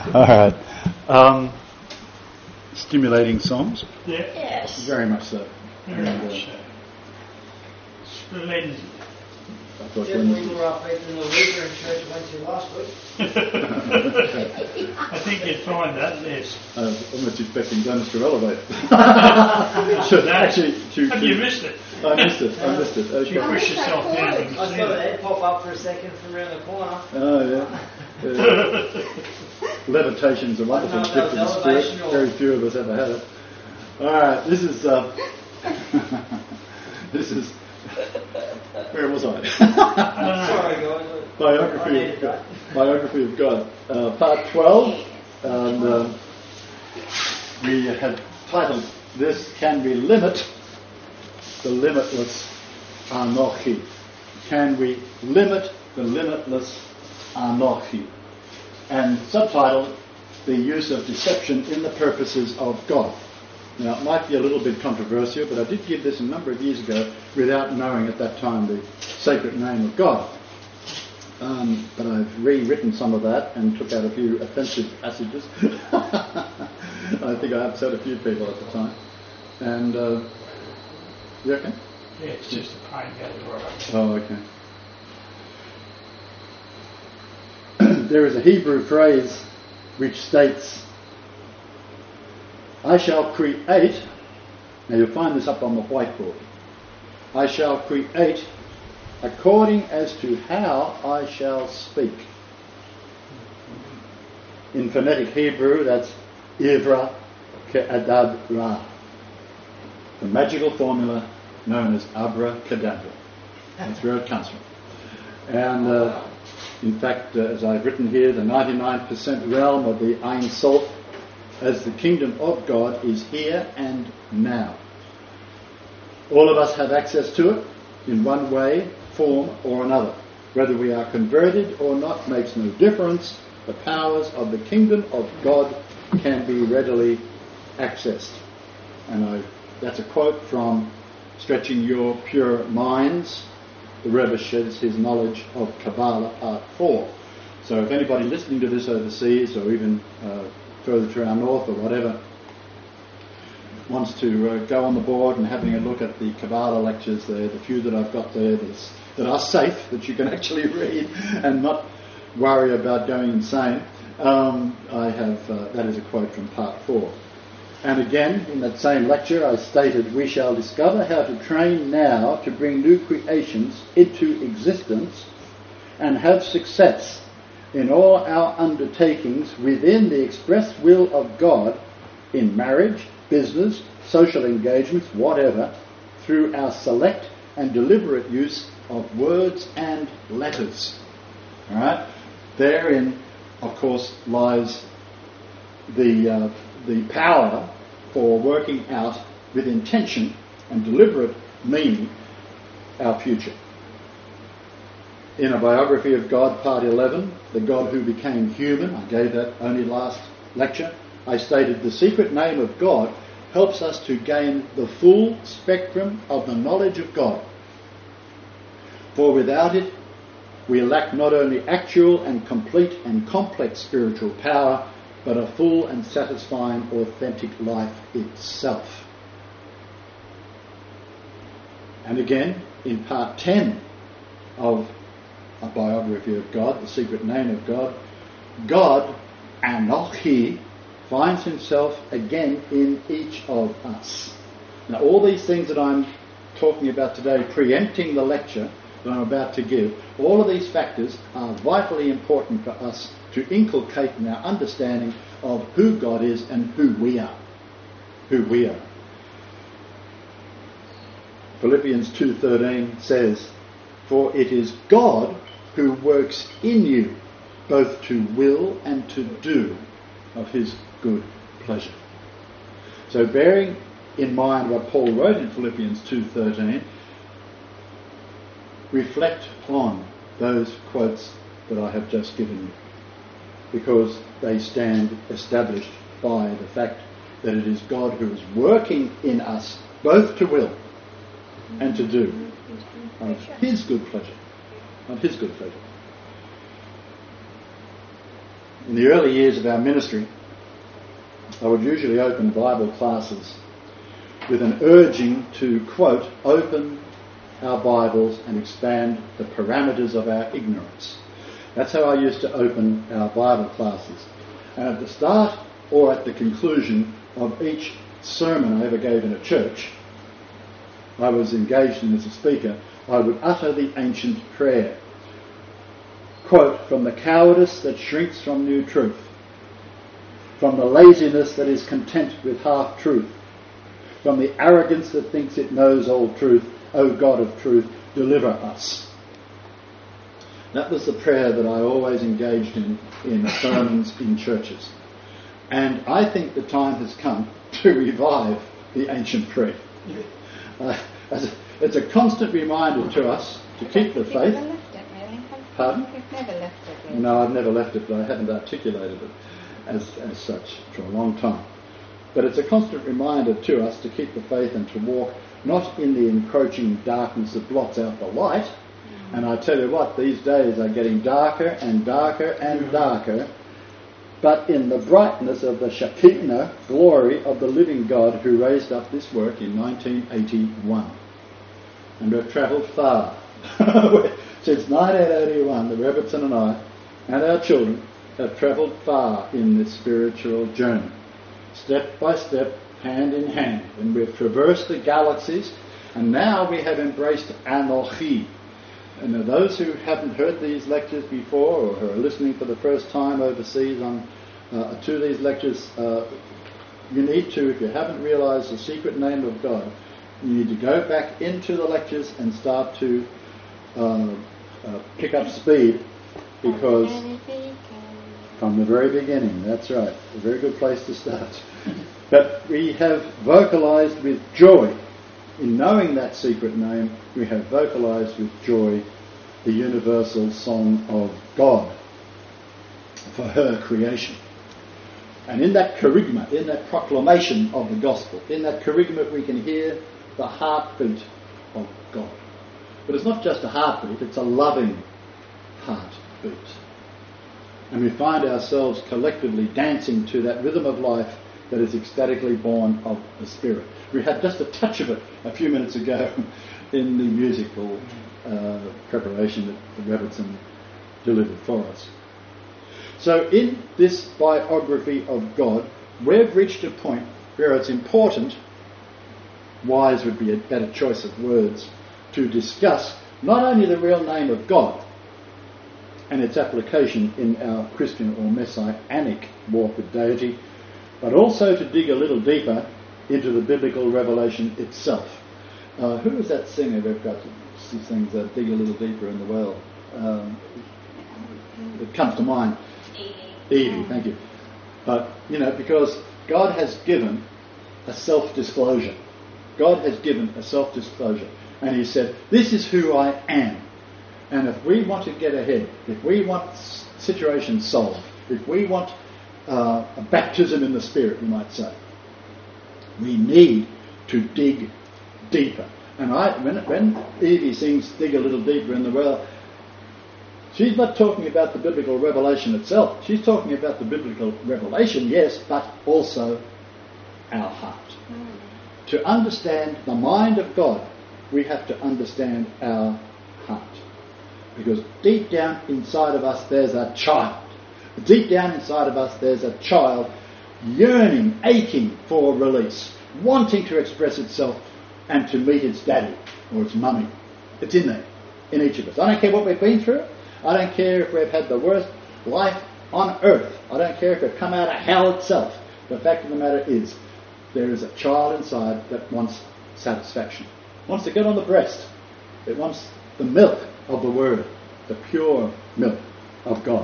All right. Stimulating songs? Yeah. Yes. Very much so. Very much so. Splendid. I thought Just when- we were up at the Lutheran church went to last week. I think you'd find that, yes. I was almost expecting Dennis to elevate. Have you missed it? I missed it. Okay. You push yourself down and I saw the head pop up for a second from around the corner. Oh, yeah. Levitation's a wonderful I don't know if gift that of was the spirit. elevation or- Very few of us ever had it. All right, this is... this is... Where was I? Sorry, guys. Biography of God. Part 12. And we have titled this, Can We Limit the Limitless Anarchy? Can we limit the limitless anarchy? And subtitled, The Use of Deception in the Purposes of God. Now, it might be a little bit controversial, but I did give this a number of years ago without knowing at that time the sacred name of God. But I've rewritten some of that and took out a few offensive passages. I think I upset a few people at the time. And, you okay? Yeah, it's just a pain going to work. Oh, okay. There is a Hebrew phrase which states, I shall create, now you'll find this up on the whiteboard, I shall create according as to how I shall speak. In phonetic Hebrew, that's Ivra Ke'adab Ra, the magical formula known as abracadabra. That's where it comes from. And in fact, as I've written here, the 99% realm of the Ein Sof as the kingdom of God is here and now. All of us have access to it in one way, form or another. Whether we are converted or not makes no difference. The powers of the kingdom of God can be readily accessed. And that's a quote from Stretching Your Pure Minds. The Rebbe shares his knowledge of Kabbalah, part 4. So if anybody listening to this overseas or even further to our north or whatever wants to go on the board and having a look at the Kabbalah lectures there, the few that I've got there that are safe, that you can actually read and not worry about going insane, I have that is a quote from part 4. And again, in that same lecture, I stated, we shall discover how to train now to bring new creations into existence and have success in all our undertakings within the express will of God in marriage, business, social engagements, whatever, through our select and deliberate use of words and letters. All right? Therein, of course, lies the power for working out with intention and deliberate meaning our future. In A Biography of God, part 11, the God who became human, I gave that only last lecture, I stated the secret name of God helps us to gain the full spectrum of the knowledge of God. For without it, we lack not only actual and complete and complex spiritual power, but a full and satisfying authentic life itself. And again, in part 10 of A Biography of God, the secret name of God, God, Anochi, finds himself again in each of us. Now all these things that I'm talking about today, preempting the lecture that I'm about to give, all of these factors are vitally important for us to inculcate in our understanding of who God is and who we are. Philippians 2:13 says, for it is God who works in you both to will and to do of his good pleasure. So bearing in mind what Paul wrote in Philippians 2:13, reflect on those quotes that I have just given you, because they stand established by the fact that it is God who is working in us both to will and to do of his good pleasure. Of his good pleasure. In the early years of our ministry, I would usually open Bible classes with an urging to, quote, open our Bibles and expand the parameters of our ignorance. That's how I used to open our Bible classes. And at the start or at the conclusion of each sermon I ever gave in a church, I was engaged in as a speaker, I would utter the ancient prayer. Quote, from the cowardice that shrinks from new truth, from the laziness that is content with half-truth, from the arrogance that thinks it knows all truth, O God of truth, deliver us. That was the prayer that I always engaged in sermons in churches. And I think the time has come to revive the ancient prayer. It's a constant reminder to us to keep the faith. You've never left it, really? Pardon? You've never left it, really? No, I've never left it, but I haven't articulated it as such for a long time. But it's a constant reminder to us to keep the faith and to walk not in the encroaching darkness that blots out the light. And I tell you what, these days are getting darker and darker and darker, but in the brightness of the Shekinah glory of the living God who raised up this work in 1981. And we've travelled far. Since 1981, the Rebbitzin and I and our children have travelled far in this spiritual journey. Step by step, hand in hand. And we've traversed the galaxies, and now we have embraced Anochi. And those who haven't heard these lectures before or who are listening for the first time overseas to these lectures, you need to, if you haven't realised the secret name of God, you need to go back into the lectures and start to pick up speed, because from the very beginning, that's right, a very good place to start. But we have vocalised with joy. In knowing that secret name, we have vocalised with joy the universal song of God for her creation. And in that kerygma, in that proclamation of the gospel, in that kerygma we can hear the heartbeat of God. But it's not just a heartbeat, it's a loving heartbeat. And we find ourselves collectively dancing to that rhythm of life that is ecstatically born of the Spirit. We had just a touch of it a few minutes ago in the musical preparation that the Rebbitzin delivered for us. So in this biography of God, we've reached a point where it's important, wise would be a better choice of words, to discuss not only the real name of God and its application in our Christian or Messianic walk with deity, but also to dig a little deeper into the biblical revelation itself. Who is that singer we've got? She sings Dig a Little Deeper in the Well. It comes to mind. Evie, thank you. Because God has given a self-disclosure. God has given a self-disclosure. And he said, this is who I am. And if we want to get ahead, if we want situations solved, if we want a baptism in the Spirit, you might say, we need to dig deeper. And when Evie sings Dig a Little Deeper in the Well, she's not talking about the biblical revelation itself. She's talking about the biblical revelation, yes, but also our heart. To understand the mind of God, we have to understand our heart. Because deep down inside of us there's a child. Deep down inside of us there's a child yearning, aching for release, wanting to express itself and to meet its daddy or its mummy. It's in there, in each of us. I don't care what we've been through. I don't care if we've had the worst life on earth. I don't care if we've come out of hell itself. The fact of the matter is, there is a child inside that wants satisfaction. Wants to get on the breast. It wants the milk of the Word, the pure milk of God.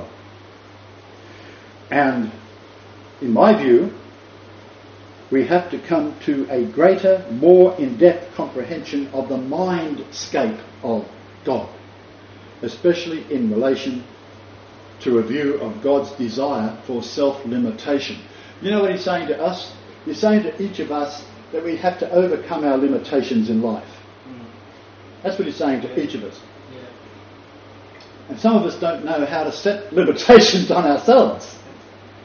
And in my view, we have to come to a greater, more in-depth comprehension of the mindscape of God, especially in relation to a view of God's desire for self-limitation. You know what he's saying to us? He's saying to each of us that we have to overcome our limitations in life. That's what he's saying to each of us. And some of us don't know how to set limitations on ourselves.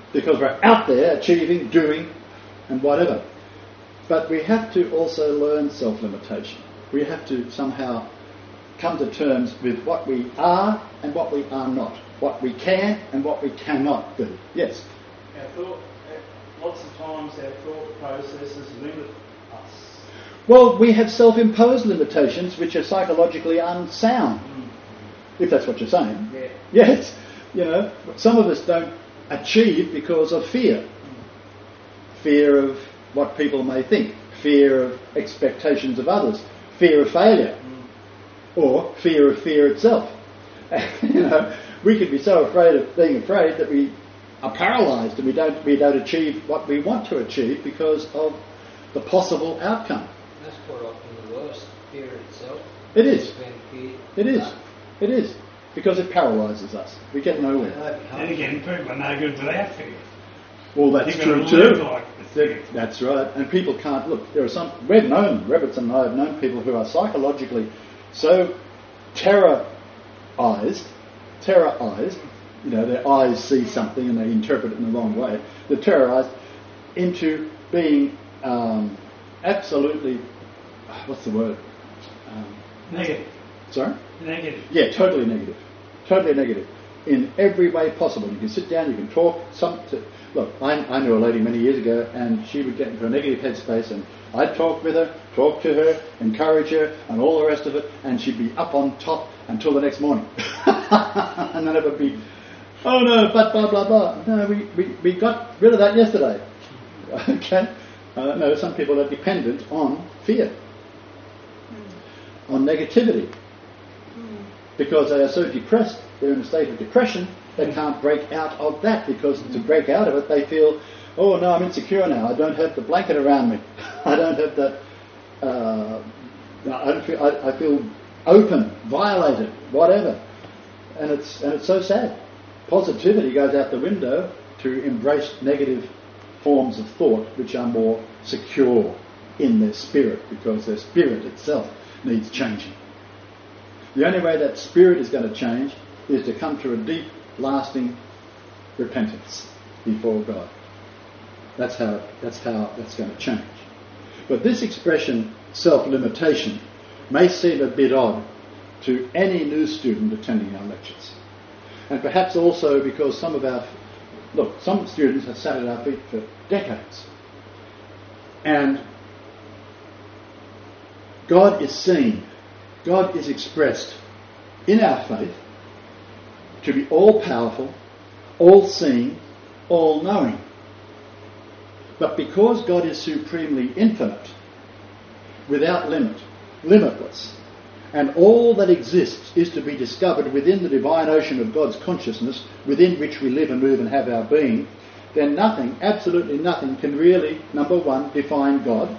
because we're out there achieving, doing, and whatever. But we have to also learn self-limitation. We have to somehow come to terms with what we are and what we are not, what we can and what we cannot do. Yes? Lots of times our thought processes limit us. Well, we have self-imposed limitations which are psychologically unsound, if that's what you're saying. Yeah. Yes. You know, some of us don't achieve because of fear. Fear of what people may think, fear of expectations of others, fear of failure, or fear of fear itself. You know, we could be so afraid of being afraid that we are paralysed and we don't achieve what we want to achieve because of the possible outcome. That's quite often the worst, fear itself. It is. Fear. It is. It is. Because it paralyses us. We get nowhere. Then again, people are no good without fear. Well, that's You've true got to live too. like the fear. That's right. And people can't look. There are some. We've known, Rebbits and I have known people who are psychologically so terrorised. You know, their eyes see something and they interpret it in the wrong way. They're terrorised into being absolutely. What's the word? Negative. Sorry. Negative. Yeah, totally negative. Totally negative. In every way possible. You can sit down, you can talk. Look, I knew a lady many years ago and she would get into a negative headspace and I'd talk with her, talk to her, encourage her and all the rest of it, and she'd be up on top until the next morning. And then it would be, oh no, but blah blah blah. No, we got rid of that yesterday. Okay? No, some people are dependent on fear, on negativity. Because they are so depressed, they're in a state of depression, they can't break out of that, because to break out of it they feel, oh no, I'm insecure now, I don't have the blanket around me, I don't have the, I feel open, violated, whatever. And it's so sad. Positivity goes out the window to embrace negative forms of thought which are more secure in their spirit, because their spirit itself needs changing. The only way that spirit is going to change is to come to a deep, lasting repentance before God. That's how that's going to change. But this expression, self-limitation, may seem a bit odd to any new student attending our lectures. And perhaps also because some students have sat at our feet for decades. And God is seen, God is expressed in our faith to be all-powerful, all-seeing, all-knowing. But because God is supremely infinite, without limit, limitless, and all that exists is to be discovered within the divine ocean of God's consciousness, within which we live and move and have our being, then nothing, absolutely nothing, can really, number one, define God.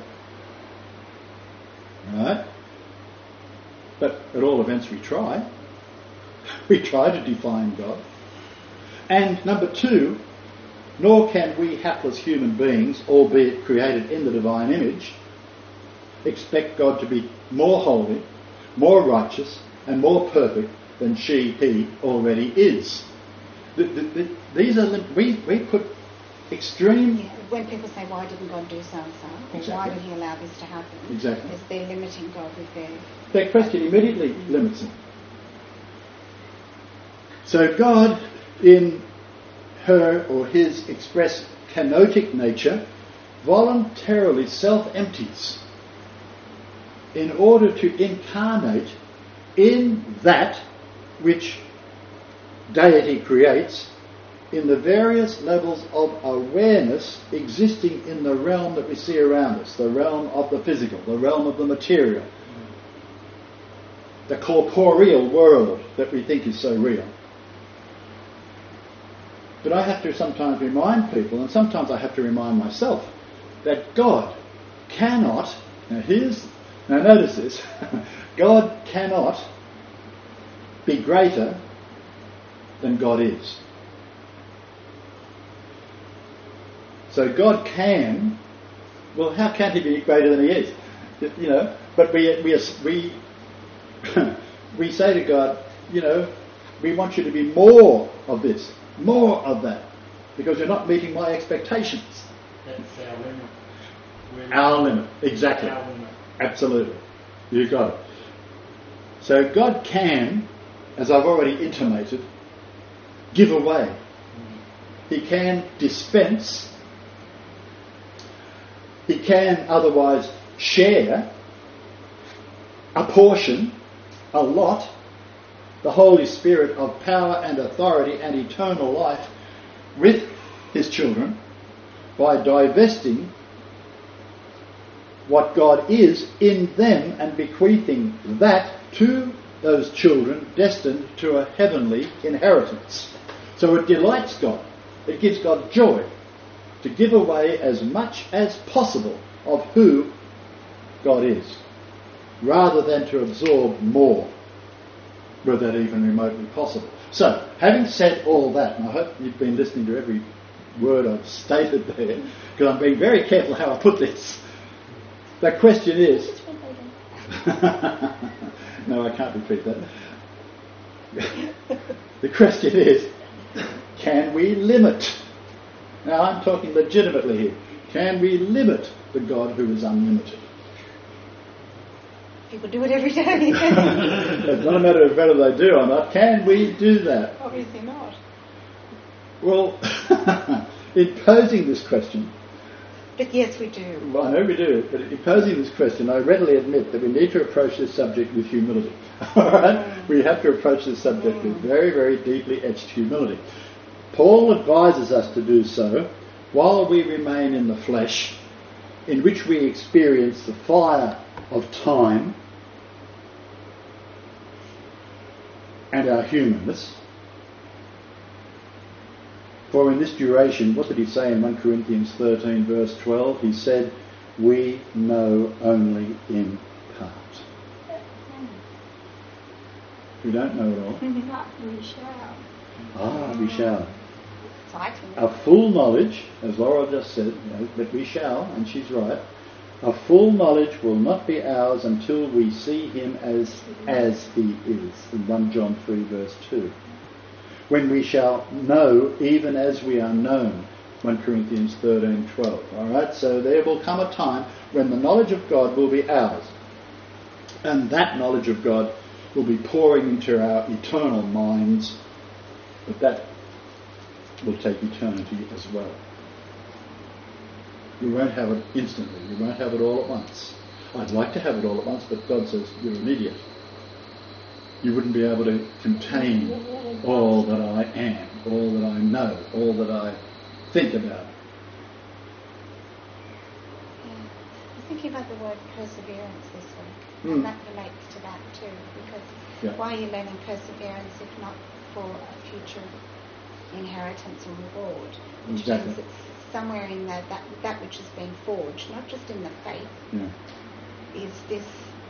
Right? But at all events we try. We try to define God. And number two, nor can we hapless human beings, albeit created in the divine image, expect God to be more holy, more righteous, and more perfect than he already is. These are we put extreme. Yeah, when people say, "Why didn't God do so and so?" or Exactly. "Why did He allow this to happen?" Exactly. Because they're limiting God with their. That question immediately limits him. So God, in her or his express kenotic nature, voluntarily self-empties in order to incarnate in that which deity creates in the various levels of awareness existing in the realm that we see around us, the realm of the physical, the realm of the material, the corporeal world that we think is so real. But I have to sometimes remind people, and sometimes I have to remind myself, that God cannot, now notice this, God cannot be greater than God is. So God can, well, how can he be greater than he is? You know, but we say to God, you know, we want you to be more of this, more of that, because you're not meeting my expectations. That's our limit. Our limit, exactly. Our limit. Absolutely. You got it. So God can, as I've already intimated, give away. He can dispense. He can otherwise share a portion, a lot, the Holy Spirit of power and authority and eternal life with his children by divesting what God is in them and bequeathing that to those children destined to a heavenly inheritance. So it delights God. It gives God joy to give away as much as possible of who God is, rather than to absorb more, were that even remotely possible. So, having said all that, and I hope you've been listening to every word I've stated there, because I'm being very careful how I put this. The question is... No, I can't repeat that. The question is, can we limit? Now, I'm talking legitimately here. Can we limit the God who is unlimited? People do it every day. It's not a matter of whether they do or not. Can we do that? Obviously not. Well, in posing this question... But yes, we do. Well, I know we do, but in posing this question, I readily admit that we need to approach this subject with humility. All right? We have to approach this subject with very, very deeply etched humility. Paul advises us to do so while we remain in the flesh, in which we experience the fire of time and our humanness. For in this duration, what did he say in 1 Corinthians 13 verse 12? He said, we know only in part. We don't know it all. But we shall. We shall. Exciting. A full knowledge, as Laura just said, but we shall, and she's right, a full knowledge will not be ours until we see him as he is, in 1 John 3 verse 2. When we shall know even as we are known, 1 Corinthians 13:12. All right, so there will come a time when the knowledge of God will be ours, and that knowledge of God will be pouring into our eternal minds, but that will take eternity as well. We won't have it instantly. We won't have it all at once. I'd like to have it all at once, but God says you're an idiot. You wouldn't be able to contain all that I am, all that I know, all that I think about. Yeah. I'm thinking about the word perseverance this week, and that relates to that too, because why are you learning perseverance if not for a future inheritance or reward? Which Exactly. means it's somewhere in that which has been forged, not just in the faith, is this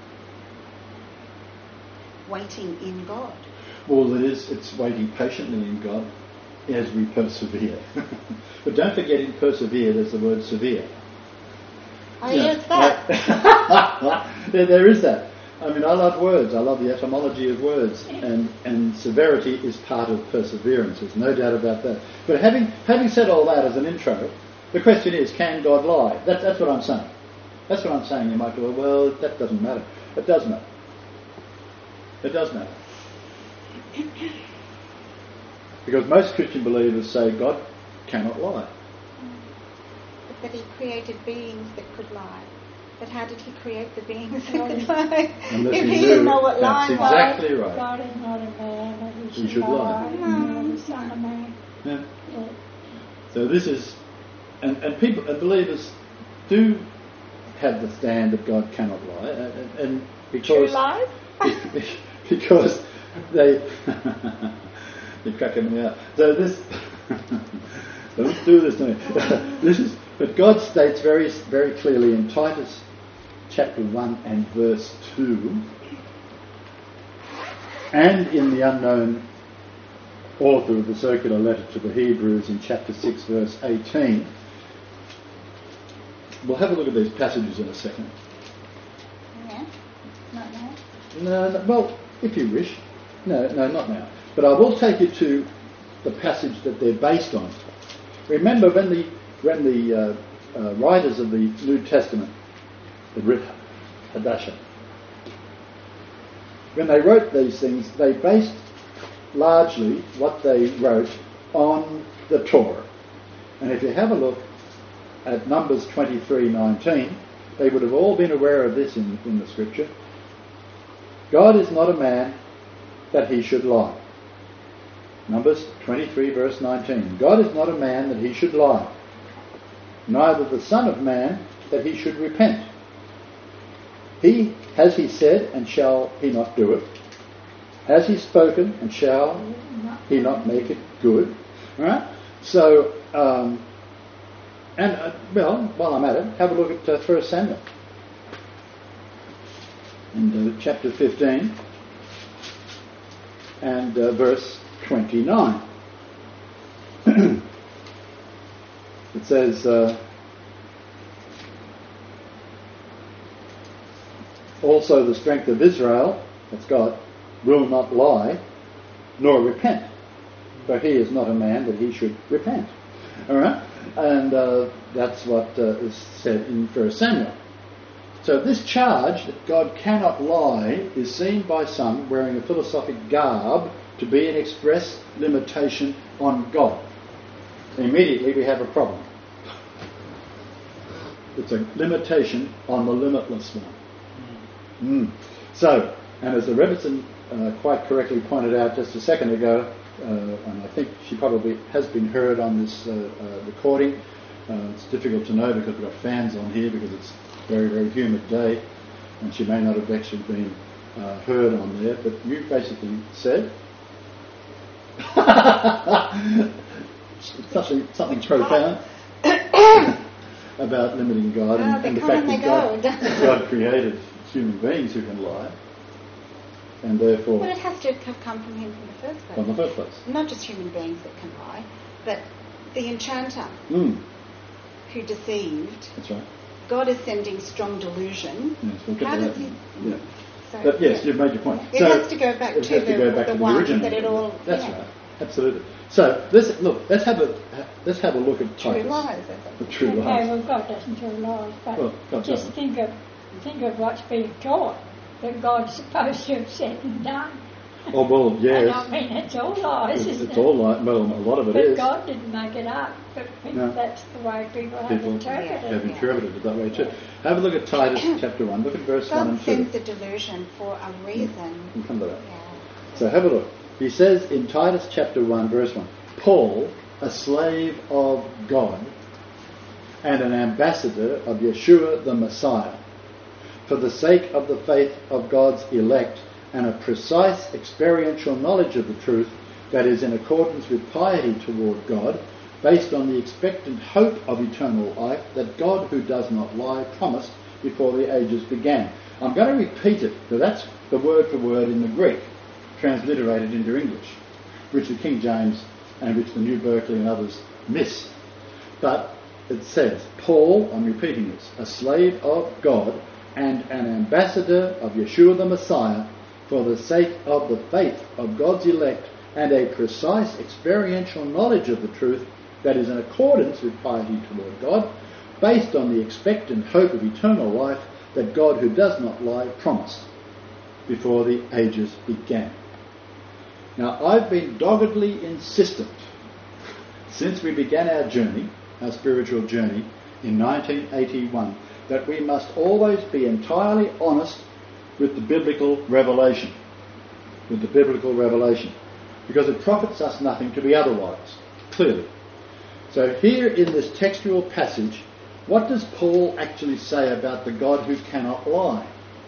waiting in God. All it is, it's waiting patiently in God as we persevere. But don't forget, in persevere, there's the word severe. Oh, yes, that. There is that. I mean, I love words. I love the etymology of words, and severity is part of perseverance. There's no doubt about that. But having said all that as an intro, the question is, can God lie? That's what I'm saying. That's what I'm saying. You might go, well, that doesn't matter. It does matter. It does matter. Because most Christian believers say God cannot lie. But he created beings that could lie. But how did he create the beings that could lie? Unless if he he knew. didn't know what lying That's exactly was. right. God is not a man that He should lie. nor the Son of Man. Yeah. So this is, and people and believers do have the stand that God cannot lie, and because True lies? because they're cracking me out. So this, don't do this to me. This is, but God states very, very clearly in Titus chapter 1 and verse 2, and in the unknown author of the circular letter to the Hebrews in chapter 6 verse 18. We'll have a look at these passages in a second. Yeah? Not now? No, well, if you wish. No, not now. But I will take you to the passage that they're based on. Remember when the writers of the New Testament, the Hadassah, when they wrote these things, they based largely what they wrote on the Torah. And if you have a look at Numbers 23:19, they would have all been aware of this in the scripture. God is not a man that he should lie. Numbers 23 verse 19. God is not a man that he should lie, neither the Son of Man that he should repent. Has he said, and shall he not do it? Has he spoken, and shall he not make it good? All right? So, while I'm at it, have a look at 1 Samuel. In chapter 15 and verse 29. It says, also the strength of Israel, that's God, will not lie, nor repent. For he is not a man that he should repent. All right? And that's what is said in 1 Samuel. So this charge that God cannot lie is seen by some wearing a philosophic garb to be an express limitation on God. Immediately we have a problem. It's a limitation on the limitless one. So, and as the Rebbetzin quite correctly pointed out just a second ago, and I think she probably has been heard on this recording. It's difficult to know because we've got fans on here because it's a very, very humid day, and she may not have actually been heard on there, but you basically said something profound about limiting God and the fact that God created human beings who can lie, and therefore... Well, it has to have come from him from the first place. From the first place. Not just human beings that can lie, but the enchanter who deceived. That's right. God is sending strong delusion. Yes, we'll get How to does that. he... Yeah. So, But yes, you've made your point. It has to go back to the one original. that it all... That's right. Absolutely. So let's have a look at True Titus. lies. The true Okay, lies. well, God doesn't tell lies, but Well, God just doesn't. think of what's being taught that God's supposed to have said and done. Oh well, yes. I mean, it's all lies, isn't It's it? all like, well, a lot of it but is. God didn't make it up. But No. that's the way people have People interpreted have it. interpreted it that way too. Have a look at Titus chapter 1. Look at verse 1 God and 2. sends the delusion for a reason. We'll come to that. Yeah. So have a look. He says in Titus chapter 1 verse 1, Paul, a slave of God and an ambassador of Yeshua the Messiah, for the sake of the faith of God's elect and a precise experiential knowledge of the truth that is in accordance with piety toward God, based on the expectant hope of eternal life that God, who does not lie, promised before the ages began. I'm going to repeat it, because that's the word for word in the Greek, transliterated into English, which the King James and which the New Berkeley and others miss. But it says, Paul, I'm repeating this, a slave of God and an ambassador of Yeshua the Messiah, for the sake of the faith of God's elect and a precise experiential knowledge of the truth that is in accordance with piety toward God, based on the expectant hope of eternal life that God, who does not lie, promised before the ages began. Now, I've been doggedly insistent since we began our journey, our spiritual journey, in 1981, that we must always be entirely honest with the biblical revelation. With the biblical revelation. Because it profits us nothing to be otherwise, clearly. So here in this textual passage, what does Paul actually say about the God who cannot lie?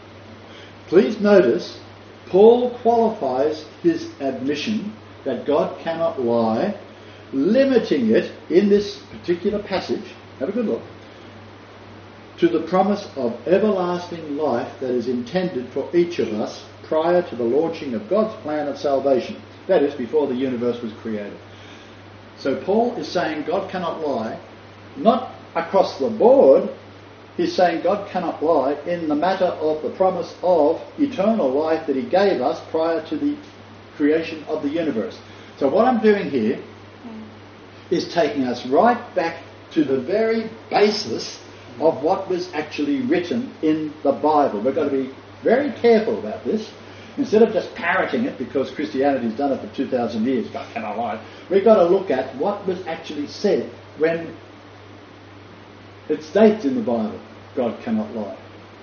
Please notice, Paul qualifies his admission that God cannot lie, limiting it in this particular passage, have a good look, to the promise of everlasting life that is intended for each of us prior to the launching of God's plan of salvation. That is, before the universe was created. So Paul is saying God cannot lie, not across the board. He's saying God cannot lie in the matter of the promise of eternal life that he gave us prior to the creation of the universe. So what I'm doing here is taking us right back to the very basis of what was actually written in the Bible. We've got to be very careful about this. Instead of just parroting it because Christianity's done it for 2,000 years, God cannot lie, we've got to look at what was actually said when it states in the Bible, God cannot lie.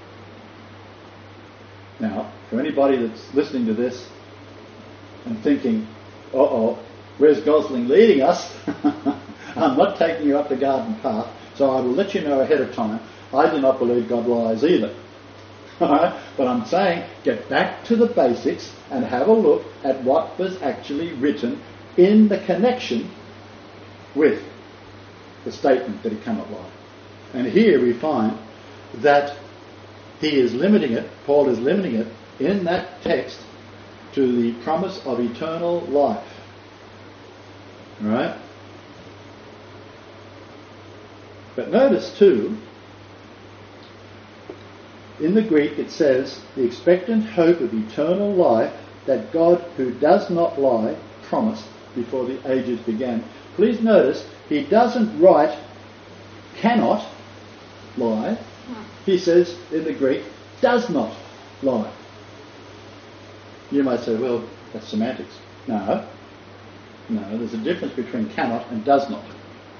Now, for anybody that's listening to this and thinking, where's Gosling leading us? I'm not taking you up the garden path, so I will let you know ahead of time, I do not believe God lies either. Alright? But I'm saying, get back to the basics and have a look at what was actually written in the connection with the statement that he cannot lie. And here we find that he is limiting it, Paul is limiting it in that text to the promise of eternal life. Right? But notice too, in the Greek it says, the expectant hope of eternal life that God, who does not lie, promised before the ages began. Please notice, he doesn't write cannot lie. He says in the Greek, does not lie. You might say, well, that's semantics. No, there's a difference between cannot and does not.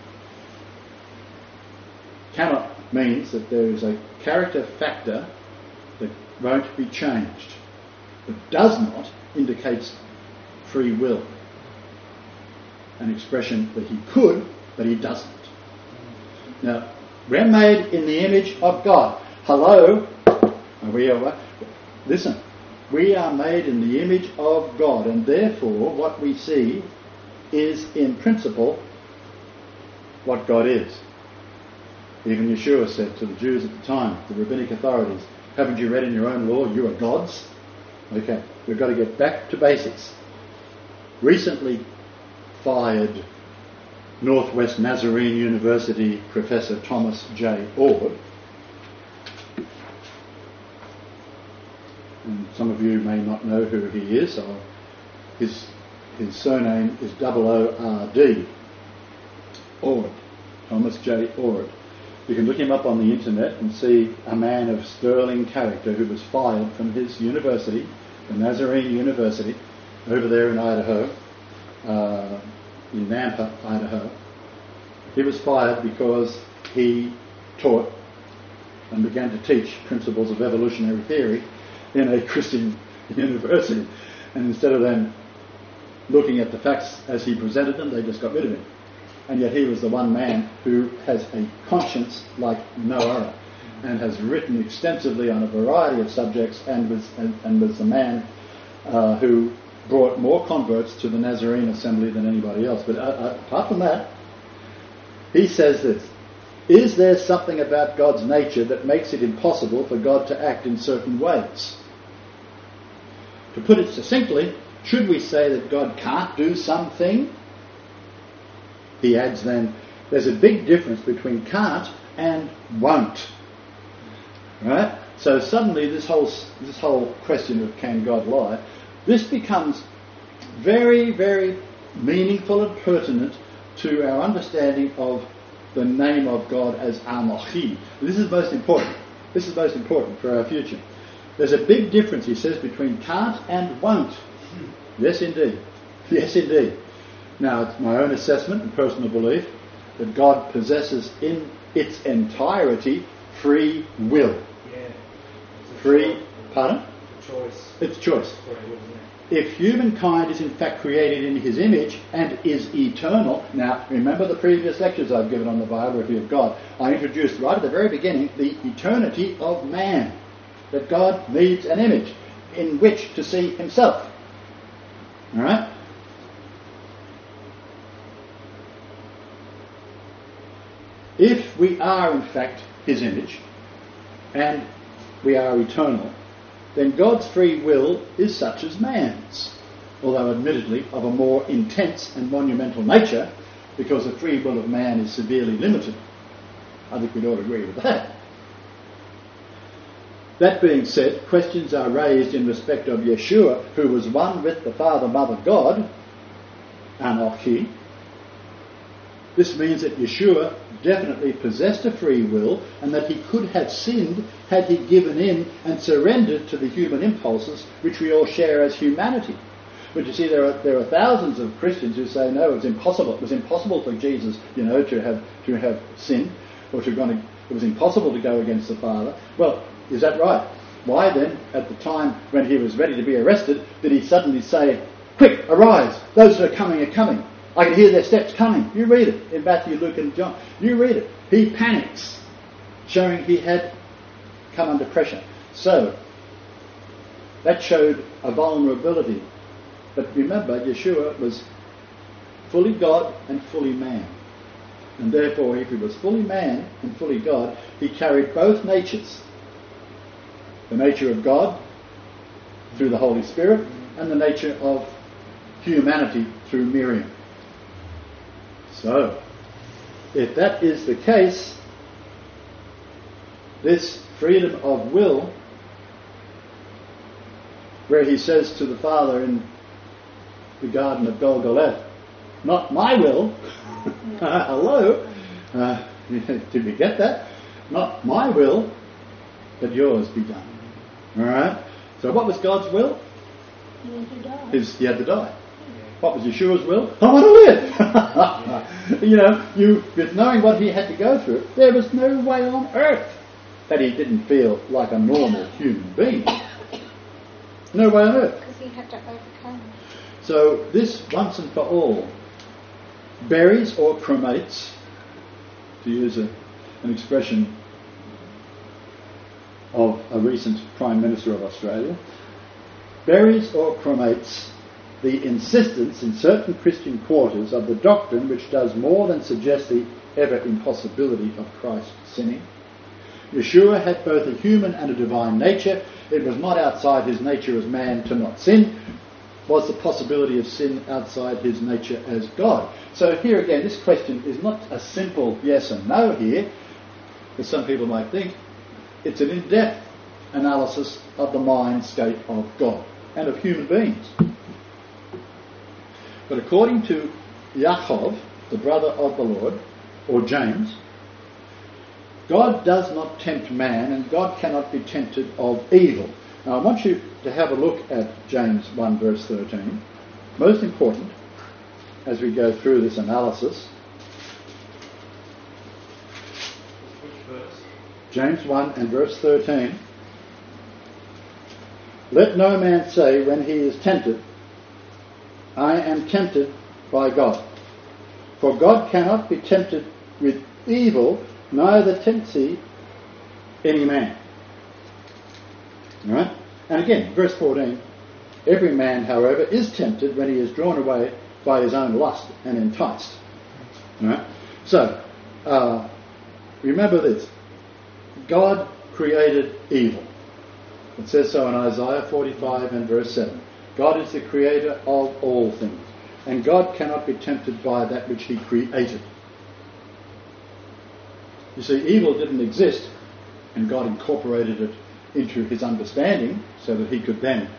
Cannot means that there is a character factor that won't be changed. But does not indicates free will. An expression that he could, but he doesn't. Now, we're made in the image of God. Hello? Are we all right? Listen, we are made in the image of God, and therefore what we see is in principle what God is. Even Yeshua said to the Jews at the time, the rabbinic authorities, haven't you read in your own law, you are gods? Okay, we've got to get back to basics. Recently fired Northwest Nazarene University Professor Thomas J. Ord, and some of you may not know who he is, so his surname is O-O-R-D, Ord, Thomas J. Ord. You can look him up on the internet and see a man of sterling character who was fired from his university, the Nazarene University, over there in Idaho, in Nampa, Idaho. He was fired because he taught and began to teach principles of evolutionary theory in a Christian university. And instead of them looking at the facts as he presented them, they just got rid of him. And yet he was the one man who has a conscience like no other and has written extensively on a variety of subjects and was the man who brought more converts to the Nazarene Assembly than anybody else. But apart from that, he says this, is there something about God's nature that makes it impossible for God to act in certain ways? To put it succinctly, should we say that God can't do something? He adds then, there's a big difference between can't and won't. Right? So suddenly this whole question of can God lie, this becomes very, very meaningful and pertinent to our understanding of the name of God as Anochi. This is most important. This is most important for our future. There's a big difference, he says, between can't and won't. Yes, indeed. Yes, indeed. Now, it's my own assessment and personal belief that God possesses in its entirety free will. Yeah. Pardon? Choice. It's choice. If humankind is in fact created in his image and is eternal, now remember the previous lectures I've given on the biography of God. I introduced right at the very beginning the eternity of man, that God needs an image in which to see himself. All right? If we are in fact his image and we are eternal, then God's free will is such as man's, although admittedly of a more intense and monumental nature, because the free will of man is severely limited. I think we'd all agree with that. That being said, questions are raised in respect of Yeshua, who was one with the Father, Mother, God, Anochi, This means that Yeshua definitely possessed a free will, and that he could have sinned had he given in and surrendered to the human impulses which we all share as humanity. But you see, there are thousands of Christians who say, no, it was impossible. It was impossible for Jesus, to have sinned, or it was impossible to go against the Father. Well, is that right? Why then, at the time when he was ready to be arrested, did he suddenly say, quick, arise, those who are coming are coming. I can hear their steps coming. You read it in Matthew, Luke and John. You read it. He panics, showing he had come under pressure. So, that showed a vulnerability. But remember, Yeshua was fully God and fully man. And therefore, if he was fully man and fully God, he carried both natures. The nature of God through the Holy Spirit, and the nature of humanity through Miriam. So, if that is the case, this freedom of will, where he says to the Father in the Garden of Golgotha, not my will, hello, did we get that? Not my will, but yours be done. Alright? So what was God's will? He had to die. He had to die. What was Yeshua's will? I want to live. With knowing what he had to go through, there was no way on earth that he didn't feel like a normal human being. No way on earth. Because he had to overcome. So this, once and for all, buries or cremates, to use an expression of a recent Prime Minister of Australia, buries or cremates the insistence in certain Christian quarters of the doctrine which does more than suggest the ever impossibility of Christ sinning. Yeshua had both a human and a divine nature. It was not outside his nature as man to not sin. Was the possibility of sin outside his nature as God? So here again, this question is not a simple yes and no here, as some people might think. It's an in-depth analysis of the mind state of God and of human beings. But according to Yaakov, the brother of the Lord, or James, God does not tempt man, and God cannot be tempted of evil. Now I want you to have a look at James 1 verse 13. Most important as we go through this analysis. Which verse? James 1 and verse 13. Let no man say when he is tempted, I am tempted by God. For God cannot be tempted with evil, neither tempts he any man. Alright? And again, verse 14. Every man, however, is tempted when he is drawn away by his own lust and enticed. Alright? So, remember this. God created evil. It says so in Isaiah 45 and verse 7. God is the creator of all things, and God cannot be tempted by that which he created. You see, evil didn't exist, and God incorporated it into his understanding so that he could then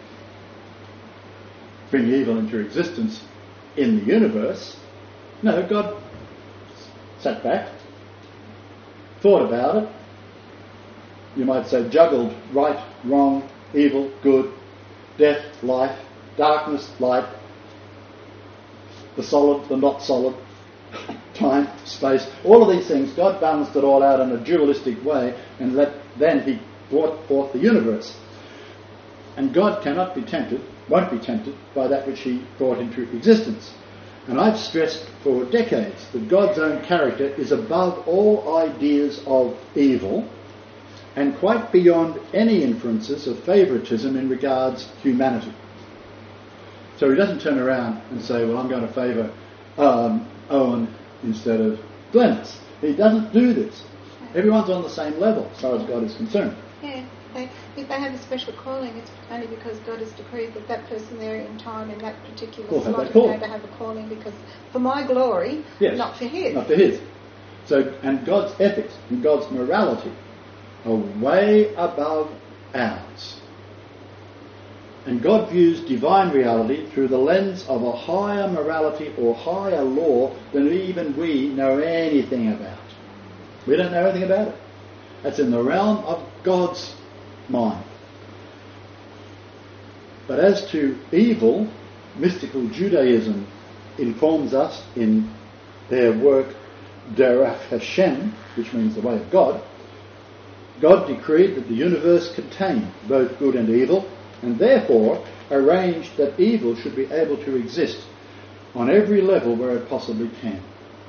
bring evil into existence in the universe. No, God sat back, thought about it, you might say juggled right, wrong, evil, good, death, life, darkness, light, the solid, the not solid, time, space, all of these things. God balanced it all out in a dualistic way, and then he brought forth the universe. And God cannot be tempted, won't be tempted by that which he brought into existence. And I've stressed for decades that God's own character is above all ideas of evil and quite beyond any inferences of favouritism in regards humanity. So he doesn't turn around and say, well, I'm going to favour Owen instead of Glennis. He doesn't do this. Everyone's on the same level as far as God is concerned. Yeah, if they have a special calling, it's only because God has decreed that that person there in time in that particular slot is going to have a calling, because for my glory, yes, not for his. Not for his. So, and God's ethics and God's morality are way above ours. And God views divine reality through the lens of a higher morality or higher law than even we know anything about. We don't know anything about it. That's in the realm of God's mind. But as to evil, mystical Judaism informs us in their work Derech Hashem, which means the way of God. God decreed that the universe contained both good and evil, and therefore arranged that evil should be able to exist on every level where it possibly can.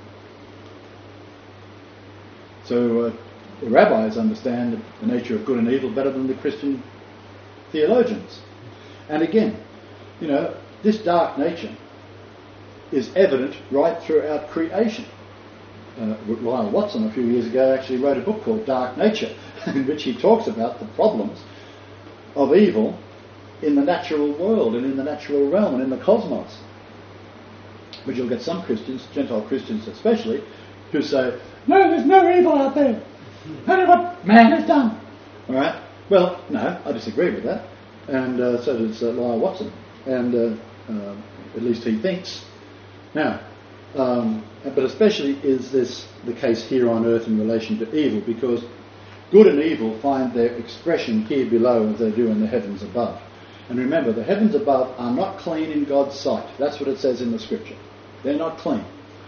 So the rabbis understand the nature of good and evil better than the Christian theologians. And again, this dark nature is evident right throughout creation. Lyle Watson a few years ago actually wrote a book called Dark Nature, in which he talks about the problems of evil in the natural world and in the natural realm and in the cosmos. But you'll get some Christians, Gentile Christians especially, who say, no, there's no evil out there. Only what man has done. All right? Well, no, I disagree with that. And so does Lyle Watson. And at least he thinks. Now, but especially is this the case here on earth in relation to evil, because good and evil find their expression here below as they do in the heavens above. And remember, the heavens above are not clean in God's sight. That's what it says in the scripture. They're not clean.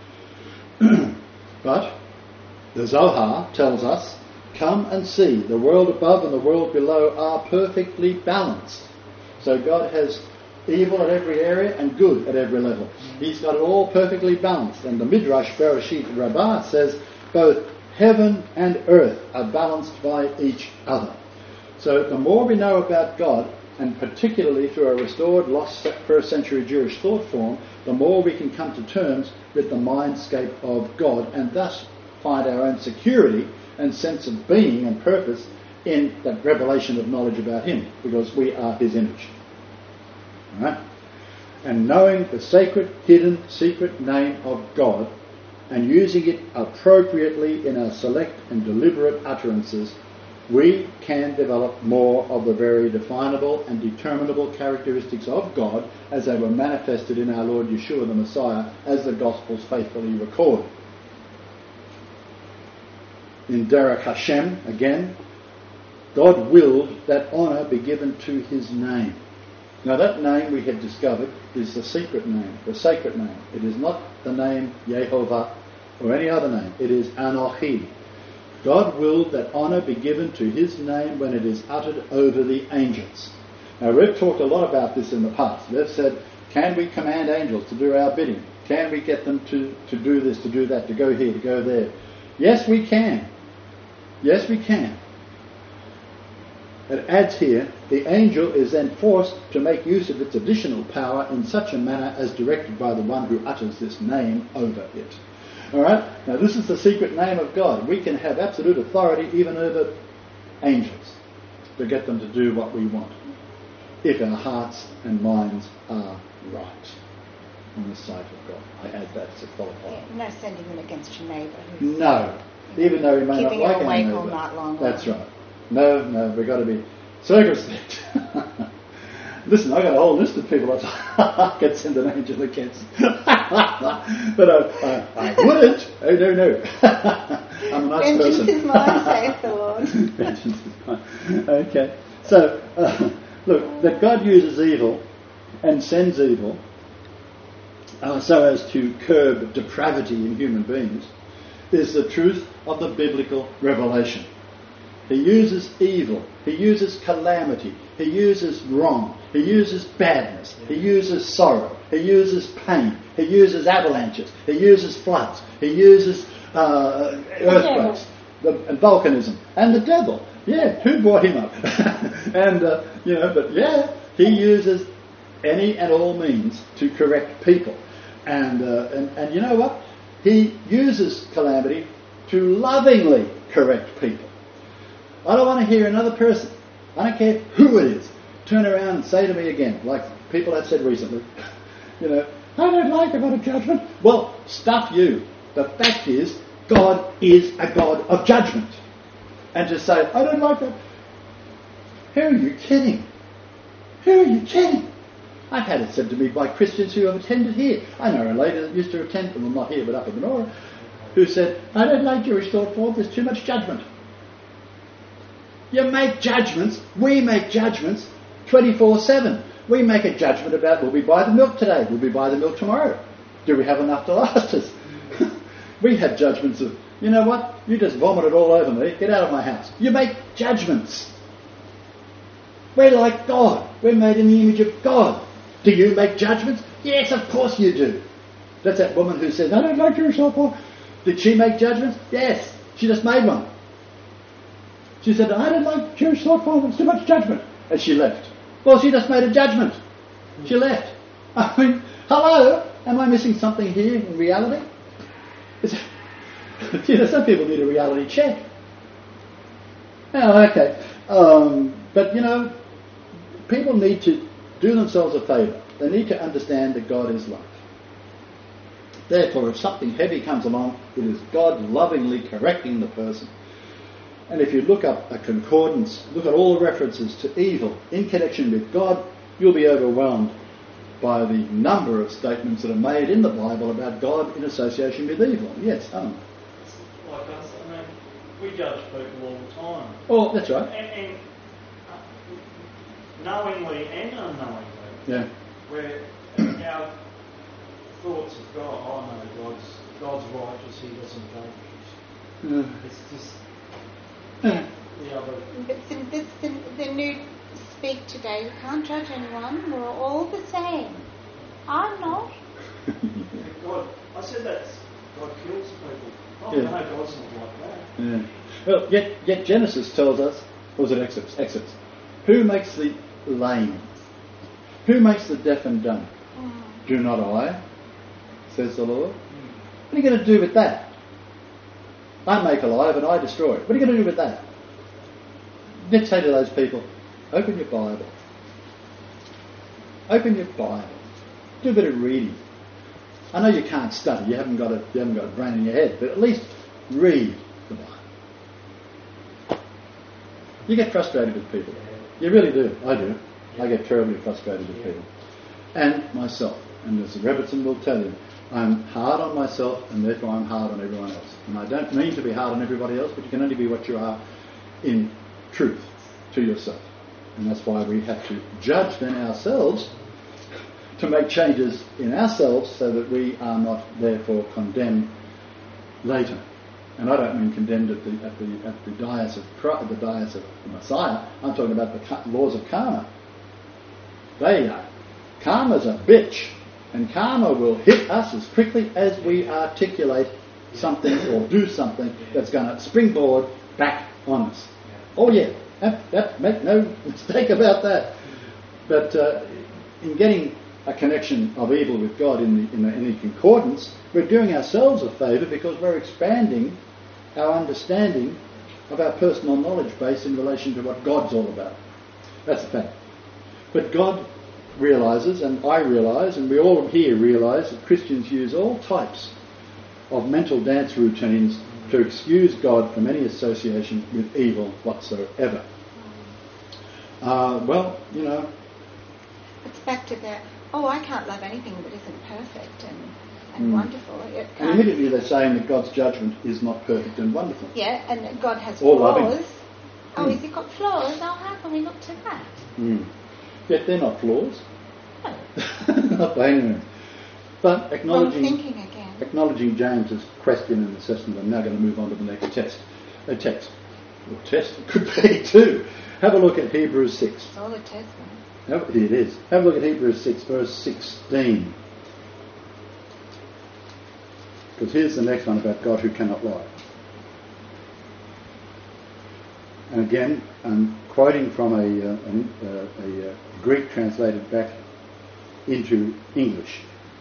But the Zohar tells us, come and see, the world above and the world below are perfectly balanced. So God has evil at every area and good at every level. He's got it all perfectly balanced. And the Midrash Bereshit Rabbah says both heaven and earth are balanced by each other. So the more we know about God, and particularly through a restored, lost first century Jewish thought form, the more we can come to terms with the mindscape of God, and thus find our own security and sense of being and purpose in that revelation of knowledge about Him, because we are His image. All right? And knowing the sacred, hidden, secret name of God and using it appropriately in our select and deliberate utterances, we can develop more of the very definable and determinable characteristics of God as they were manifested in our Lord Yeshua the Messiah, as the Gospels faithfully record. In Derech Hashem, again, God willed that honour be given to His name. Now that name we have discovered is the secret name, the sacred name. It is not the name Yehovah or any other name. It is Anochi. God willed that honour be given to His name when it is uttered over the angels. Now we've talked a lot about this in the past. We've said, can we command angels to do our bidding? Can we get them to do this, to do that, to go here, to go there? Yes, we can. Yes, we can. It adds here, the angel is then forced to make use of its additional power in such a manner as directed by the one who utters this name over it. Alright? Now this is the secret name of God. We can have absolute authority even over angels to get them to do what we want, if our hearts and minds are right on the sight of God. I add that as a qualifier. No sending them against your neighbour. No. Even though we may not like our neighbour. All night long. That's right. No, we've got to be circumspect. Listen, I've got a whole list of people I could send an angel against. But I wouldn't. Oh, no. I'm a nice person. Vengeance is mine, saith the Lord. Vengeance is mine. Okay. So, look, that God uses evil and sends evil so as to curb depravity in human beings is the truth of the biblical revelation. He uses evil, he uses calamity, he uses wrong, he uses badness, he uses sorrow, he uses pain, he uses avalanches, he uses floods, he uses earthquakes, and volcanism, and the devil. Yeah, who brought him up? And, but yeah, he uses any and all means to correct people. And you know what? He uses calamity to lovingly correct people. I don't want to hear another person, I don't care who it is, turn around and say to me again, like people have said recently, I don't like the God of judgment. Well, stuff you. The fact is, God is a God of judgment. And to say, I don't like that. Who are you kidding? Who are you kidding? I've had it said to me by Christians who have attended here. I know a lady that used to attend, well, not here but up in Menorah, who said, I don't like Jewish thought form, there's too much judgment. You make judgments, we make judgments 24/7. We make a judgment about, will we buy the milk today? Will we buy the milk tomorrow? Do we have enough to last us? We have judgments of, you know what, you just vomited all over me, get out of my house. You make judgments. We're like God. We're made in the image of God. Do you make judgments? Yes, of course you do. That's that woman who said, I don't like Jewish thought form. Did she make judgments? Yes. She just made one. She said, I don't like Jewish thought form, it's too much judgment. And she left. Well, she just made a judgment. She left. I mean, hello? Am I missing something here in reality? You know, some people need a reality check. Oh, okay. But, you know, people need to do themselves a favour. They need to understand that God is love. Therefore, if something heavy comes along, it is God lovingly correcting the person. And if you look up a concordance, look at all the references to evil in connection with God, you'll be overwhelmed by the number of statements that are made in the Bible about God in association with evil. Yes, Like us, I mean, we judge people all the time. Oh, that's right. And knowingly and unknowingly. Yeah. Where our thoughts of God, oh no, God's righteous, he doesn't judge. It's just the other. But the new speak today, you can't judge anyone, we're all the same. I'm not. God, I said that God kills people. Oh Yeah. no, God's not like that. Yeah. Well, yet Genesis tells us, or was it Exodus? Who makes the lame? Who makes the deaf and dumb? Do not I, says the Lord. What are you going to do with that? I make alive and I destroy. What are you going to do with that? Let's say to those people, open your Bible. Open your Bible. Do a bit of reading. I know you can't study, you haven't got a brain in your head, but at least read the Bible. You get frustrated with people. You really do. I do. I get terribly frustrated with people. And myself. And as Robertson will tell you, I'm hard on myself and therefore I'm hard on everyone else. And I don't mean to be hard on everybody else, but you can only be what you are in truth to yourself. And that's why we have to judge then ourselves to make changes in ourselves so that we are not therefore condemned later. And I don't mean condemned at the dais of the Messiah. I'm talking about the laws of karma. They are. Karma's a bitch, and karma will hit us as quickly as we articulate something or do something that's going to springboard back on us. Oh yeah, make no mistake about that. But in getting a connection of evil with God in the concordance, we're doing ourselves a favour because we're expanding our understanding of our personal knowledge base in relation to what God's all about. That's a fact. But God realises, and I realise, and we all here realise, that Christians use all types of mental dance routines to excuse God from any association with evil whatsoever. Well, you know. It's back to the, I can't love anything that isn't perfect and wonderful. And immediately they're saying that God's judgment is not perfect and wonderful. Yeah, and God has Or flaws. loving. Has he got flaws? How can we look to that? Yet they're not flaws. No. Not by any means. But Wrong thinking again. acknowledging James's question and assessment, I'm now going to move on to the next text. Or test, it could be too. Have a look at Hebrews 6. It's all a test, It is. Have a look at Hebrews 6, verse 16. Because here's the next one about God who cannot lie. And again, I'm quoting from a Greek translated back into English.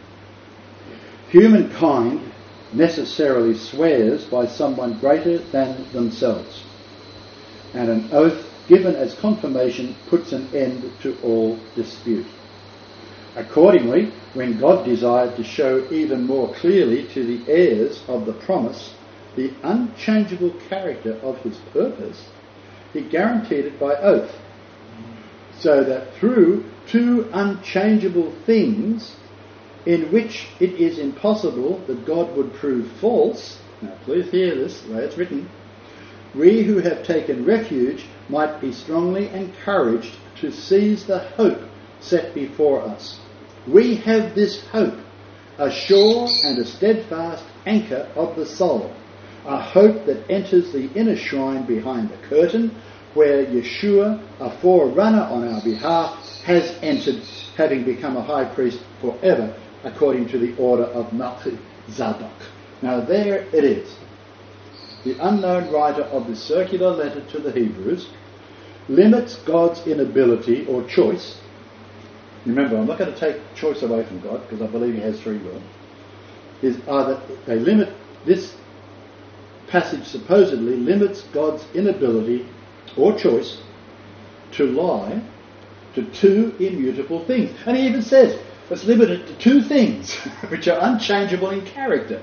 Humankind necessarily swears by someone greater than themselves, and an oath given as confirmation puts an end to all dispute. Accordingly, when God desired to show even more clearly to the heirs of the promise the unchangeable character of his purpose, he guaranteed it by oath, so that through two unchangeable things in which it is impossible that God would prove false. Now please hear this, the way it's written. We who have taken refuge might be strongly encouraged to seize the hope set before us. We have this hope, a sure and a steadfast anchor of the soul, a hope that enters the inner shrine behind the curtain, where Yeshua, a forerunner on our behalf, has entered, having become a high priest forever, according to the order of Melchizedek. Now there it is. The unknown writer of the circular letter to the Hebrews limits God's inability or choice. Remember, I'm not going to take choice away from God because I believe he has free will. They limit this passage supposedly limits God's inability or choice to lie to two immutable things. And he even says it's limited to two things which are unchangeable in character.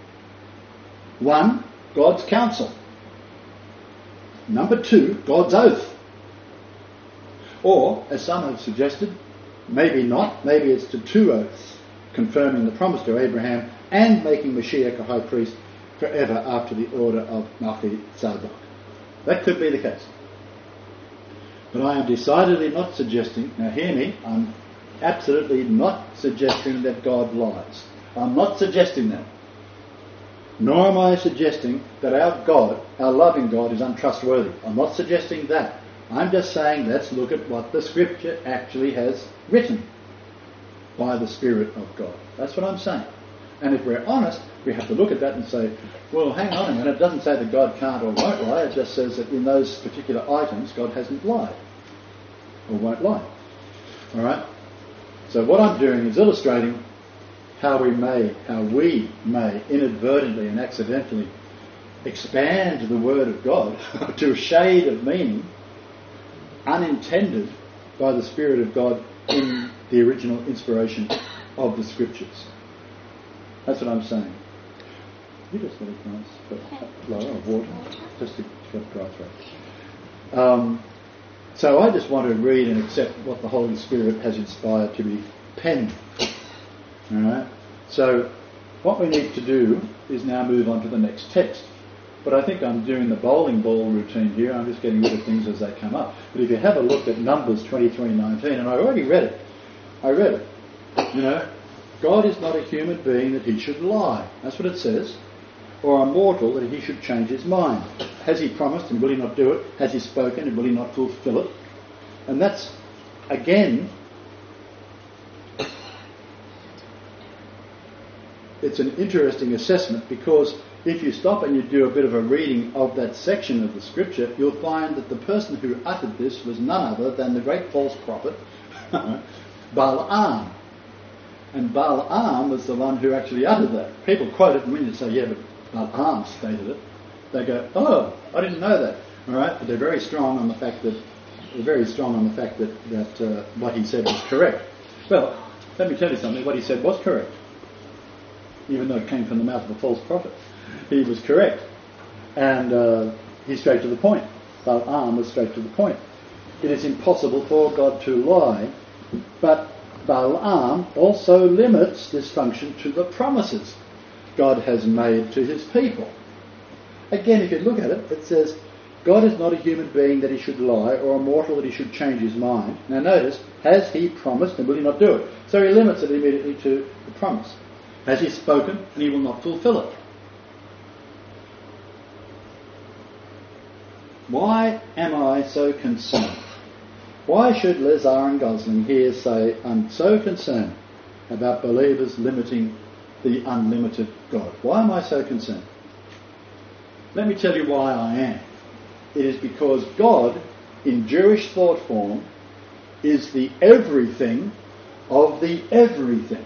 One, God's counsel. Number two, God's oath. Or, as some have suggested, maybe not, maybe it's to two oaths, confirming the promise to Abraham and making Mashiach a high priest forever after the order of Melchizedek. That could be the case. But I am decidedly not suggesting, now hear me, I'm absolutely not suggesting that God lies. I'm not suggesting that. Nor am I suggesting that our God, our loving God, is untrustworthy. I'm not suggesting that. I'm just saying let's look at what the Scripture actually has written by the Spirit of God. That's what I'm saying. And if we're honest, we have to look at that and say, well, hang on a minute, it doesn't say that God can't or won't lie, it just says that in those particular items God hasn't lied or won't lie. Alright? So what I'm doing is illustrating how we may inadvertently and accidentally expand the Word of God to a shade of meaning unintended by the Spirit of God in the original inspiration of the Scriptures. That's what I'm saying. You just let it nice blow of water, just to get dry throat. So I just want to read and accept what the Holy Spirit has inspired to be penned. Alright? So what we need to do is now move on to the next text. But I think I'm doing the bowling ball routine here. I'm just getting rid of things as they come up. But if you have a look at Numbers 23:19, and I already read it. You know, God is not a human being that he should lie. That's what it says. Or a mortal that he should change his mind. Has he promised and will he not do it? Has he spoken and will he not fulfill it? And that's, again, it's an interesting assessment, because if you stop and you do a bit of a reading of that section of the Scripture, you'll find that the person who uttered this was none other than the great false prophet, Balaam. And Balaam was the one who actually uttered that. People quote it, and when you say, yeah, but Balaam stated it, they go, oh, I didn't know that. All right, but they're very strong on the fact that what he said was correct. Well, let me tell you something. What he said was correct, even though it came from the mouth of a false prophet. He was correct, and he's straight to the point. Balaam was straight to the point. It is impossible for God to lie, but Balaam also limits this function to the promises God has made to his people. Again, if you look at it, it says, God is not a human being that he should lie, or a mortal that he should change his mind. Now notice, has he promised and will he not do it? So he limits it immediately to the promise. Has he spoken and he will not fulfill it? Why am I so concerned? Why should Lazar and Gosling here say, I'm so concerned about believers limiting the unlimited God? Why am I so concerned? Let me tell you why I am. It is because God, in Jewish thought form, is the everything of the everything.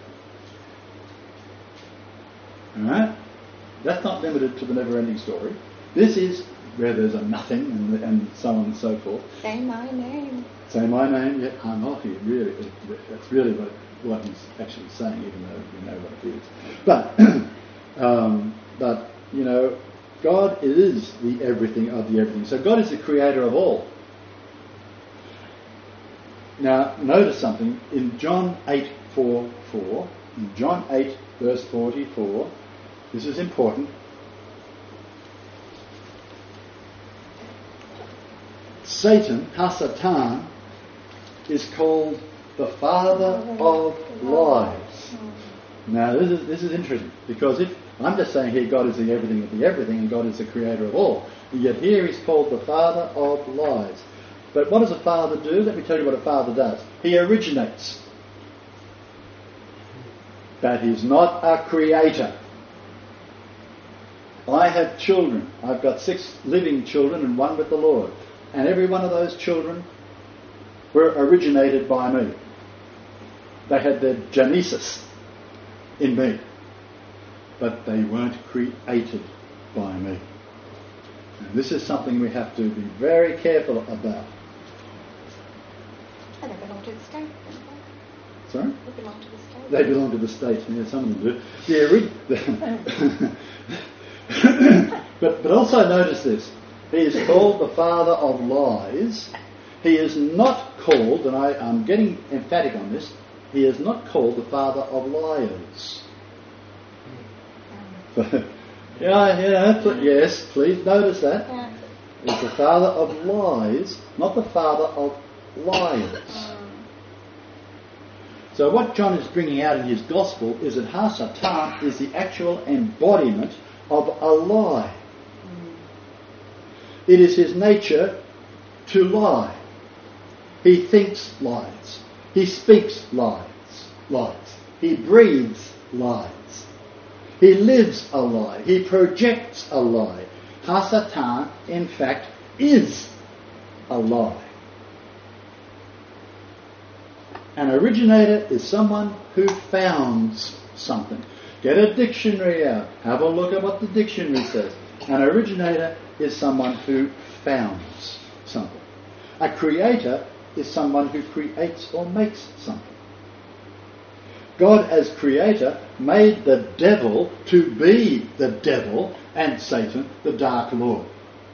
Alright? That's not limited to the never-ending story. This is where there's a nothing and so on and so forth. Say my name. Say my name, yeah, Anochi, really. That's really what he's actually saying, even though we know what it is. But, you know, God is the everything of the everything. So God is the creator of all. Now, notice something. In John 8:4, in John 8, verse 44, this is important. Satan, Hasatan, is called the father of lies. Now, this is interesting, because if I'm just saying here God is the everything of the everything and God is the creator of all, and yet here he's called the father of lies. But what does a father do? Let me tell you what a father does. He originates. But he's not a creator. I have children. I've got 6 living children and 1 with the Lord. And every one of those children were originated by me. They had their genesis in me. But they weren't created by me. And this is something we have to be very careful about. And they belong to the state, don't they? Sorry? They belong to the state. They belong to the state. Yeah, some of them do. But also notice this. He is called the father of lies. He is not called, and I'm getting emphatic on this, he is not called the father of liars. Yes, please notice that. Yeah. He's the father of lies, not the father of liars. So what John is bringing out in his gospel is that Hasatan is the actual embodiment of a lie. It is his nature to lie. He thinks lies. He speaks lies. He breathes lies. He lives a lie. He projects a lie. Hasatan, in fact, is a lie. An originator is someone who founds something. Get a dictionary out. Have a look at what the dictionary says. An originator is someone who founds something. A creator is someone who creates or makes something. God as creator made the devil to be the devil and Satan the dark lord.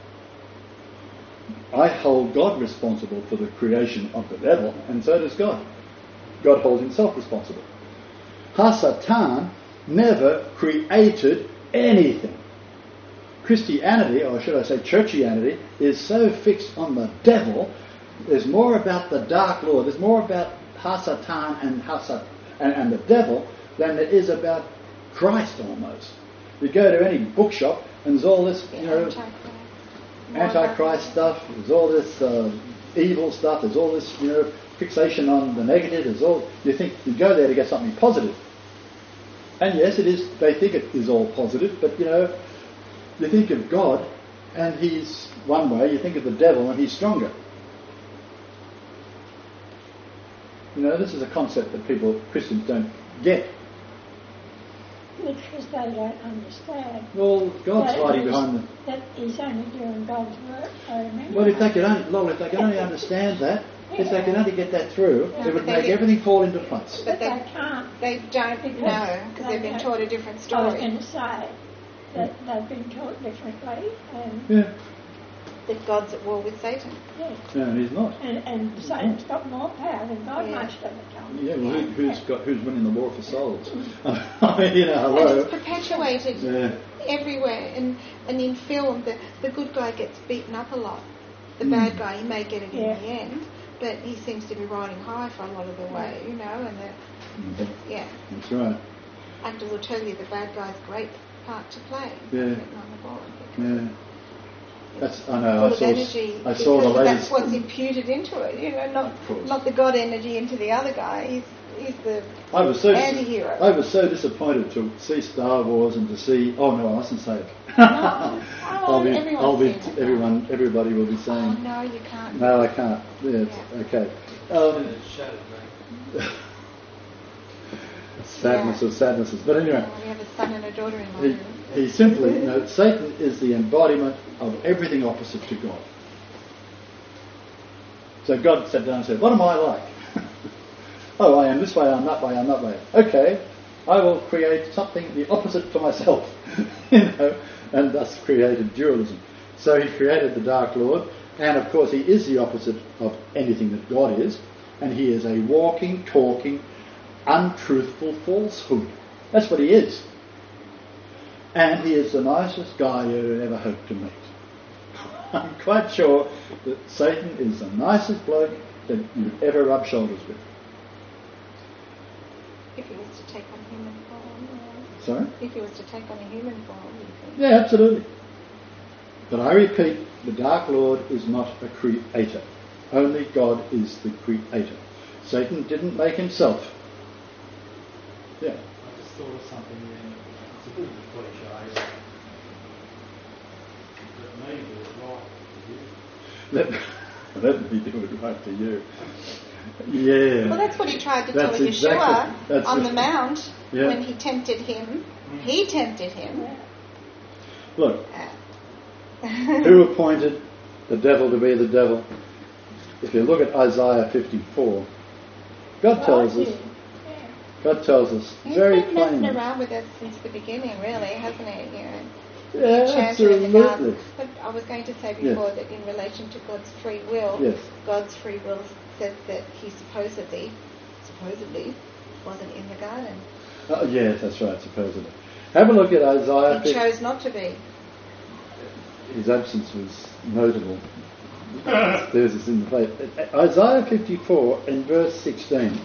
I hold God responsible for the creation of the devil, and so does God. God holds himself responsible. Hasatan never created anything. Christianity, or should I say churchianity, is so fixed on the devil. There's more about the dark lord, there's more about Hasatan and the devil than there is about Christ almost. You go to any bookshop and there's all this, Antichrist stuff, there's all this evil stuff, there's all this, fixation on the negative, there's all, you think you go there to get something positive. And yes, it is, they think it is all positive, but you think of God and he's one way, you think of the devil and he's stronger. This is a concept that Christians don't get. Because they don't understand. Well, God's hiding behind that he's only doing God's work for him. Well, if they could only understand that, if they could only get that through, it would make everything fall into place. But they can't. They don't know because they've been taught a different story. I was going to say that they've been taught differently. That God's at war with Satan. Yes. No, and he's not. And Satan's got more power than God most of the time. Yeah, well, who's winning the war for souls? Hello. And it's perpetuated everywhere. And in film, the good guy gets beaten up a lot. The bad guy, he may get it in the end, but he seems to be riding high for a lot of the way, and That's right. Actors will tell you the bad guy's great part to play. Yeah. On the board. Yeah. I know. I saw the latest. That's what's imputed into it. Not the God energy into the other guy. He's the anti-hero. I was so disappointed to see Star Wars and to see. Oh no, I mustn't say it. Everybody will be saying. Oh no, you can't. No, I can't. Yeah. Okay. Sadness of sadnesses. But anyway. We have a son and a daughter-in-law. He simply, Satan is the embodiment of everything opposite to God. So God sat down and said, what am I like? Oh, I am this way, I'm that way, I'm that way. Okay, I will create something the opposite to myself. And thus created dualism. So he created the Dark Lord, and of course he is the opposite of anything that God is. And he is a walking, talking, untruthful falsehood. That's what he is. And he is the nicest guy you would ever hope to meet. I'm quite sure that Satan is the nicest bloke that you'd ever rub shoulders with. If he was to take on human form. Sorry? If he was to take on a human form, you think. Yeah, absolutely. But I repeat, the Dark Lord is not a creator. Only God is the creator. Satan didn't make himself. Yeah. I just thought of something then. It's a bit of a cliche. But maybe it's right to you. Let me do it right to you. Yeah. Well, that's what he tried to tell Yeshua on the Mount when he tempted him. He tempted him. Look, who appointed the devil to be the devil? If you look at Isaiah 54, God tells us very plainly. He's been messing around with us since the beginning, really, hasn't he? You know, yeah, absolutely. But I was going to say before that in relation to God's free will, God's free will says that he supposedly wasn't in the garden. Oh, yes, that's right, supposedly. Have a look at Isaiah. He chose not to be. His absence was notable. There's this in the plate. Isaiah 54 and verse 16.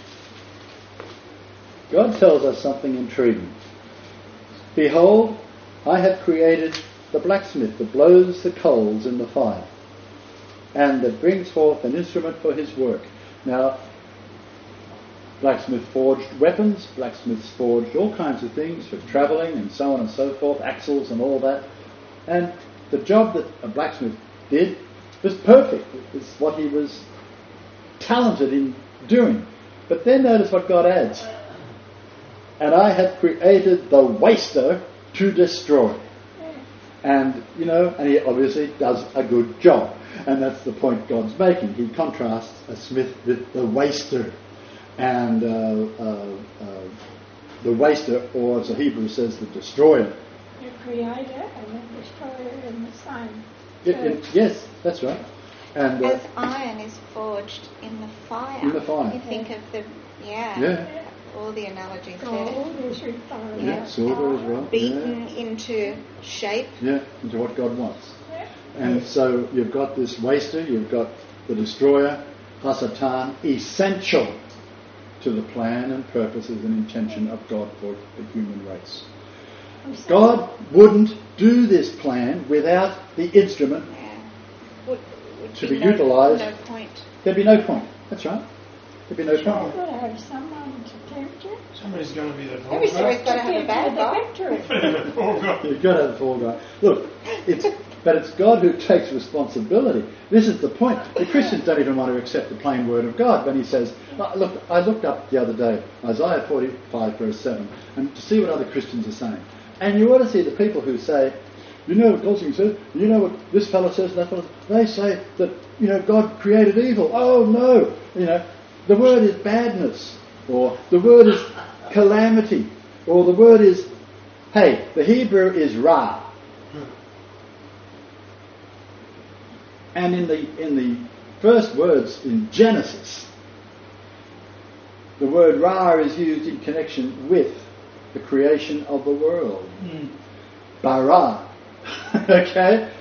God tells us something intriguing. Behold, I have created the blacksmith that blows the coals in the fire, and that brings forth an instrument for his work. Now, blacksmith forged weapons, blacksmiths forged all kinds of things for travelling and so on and so forth, axles and all that. And the job that a blacksmith did was perfect. It was what he was talented in doing. But then notice what God adds. And I have created the waster to destroy. And, and he obviously does a good job. And that's the point God's making. He contrasts a smith with the waster. And the waster, or as the Hebrew says, the destroyer. The creator and the destroyer in the same. Yes, that's right. And as iron is forged in the fire. In the fire. You think of the all the analogies Gold there. is refined. Yeah, silver as well. Beaten into shape. Yeah, into what God wants. And so you've got this waster, you've got the destroyer, Hasatan, essential to the plan and purposes and intention of God for the human race. God wouldn't do this plan without the instrument Would to be utilised. No point. There'd be no point. That's right. There'd be no You've point. got to have someone to tempt you. Somebody's got to be the fall Every story's guy. got to have a bad guy. You've got to have a fall guy. Look, it's God who takes responsibility. This is the point. The Christians don't even want to accept the plain word of God when he says, look, I looked up the other day, Isaiah 45 verse 7, and to see what other Christians are saying. And you ought to see the people who say, you know what Gosling says, you know what this fellow says, that fellow says. They say that, God created evil. Oh no, the word is badness, or the word is calamity, or the word is, hey, the Hebrew is Ra. And in the first words in Genesis, the word Ra is used in connection with the creation of the world. Bara. Okay?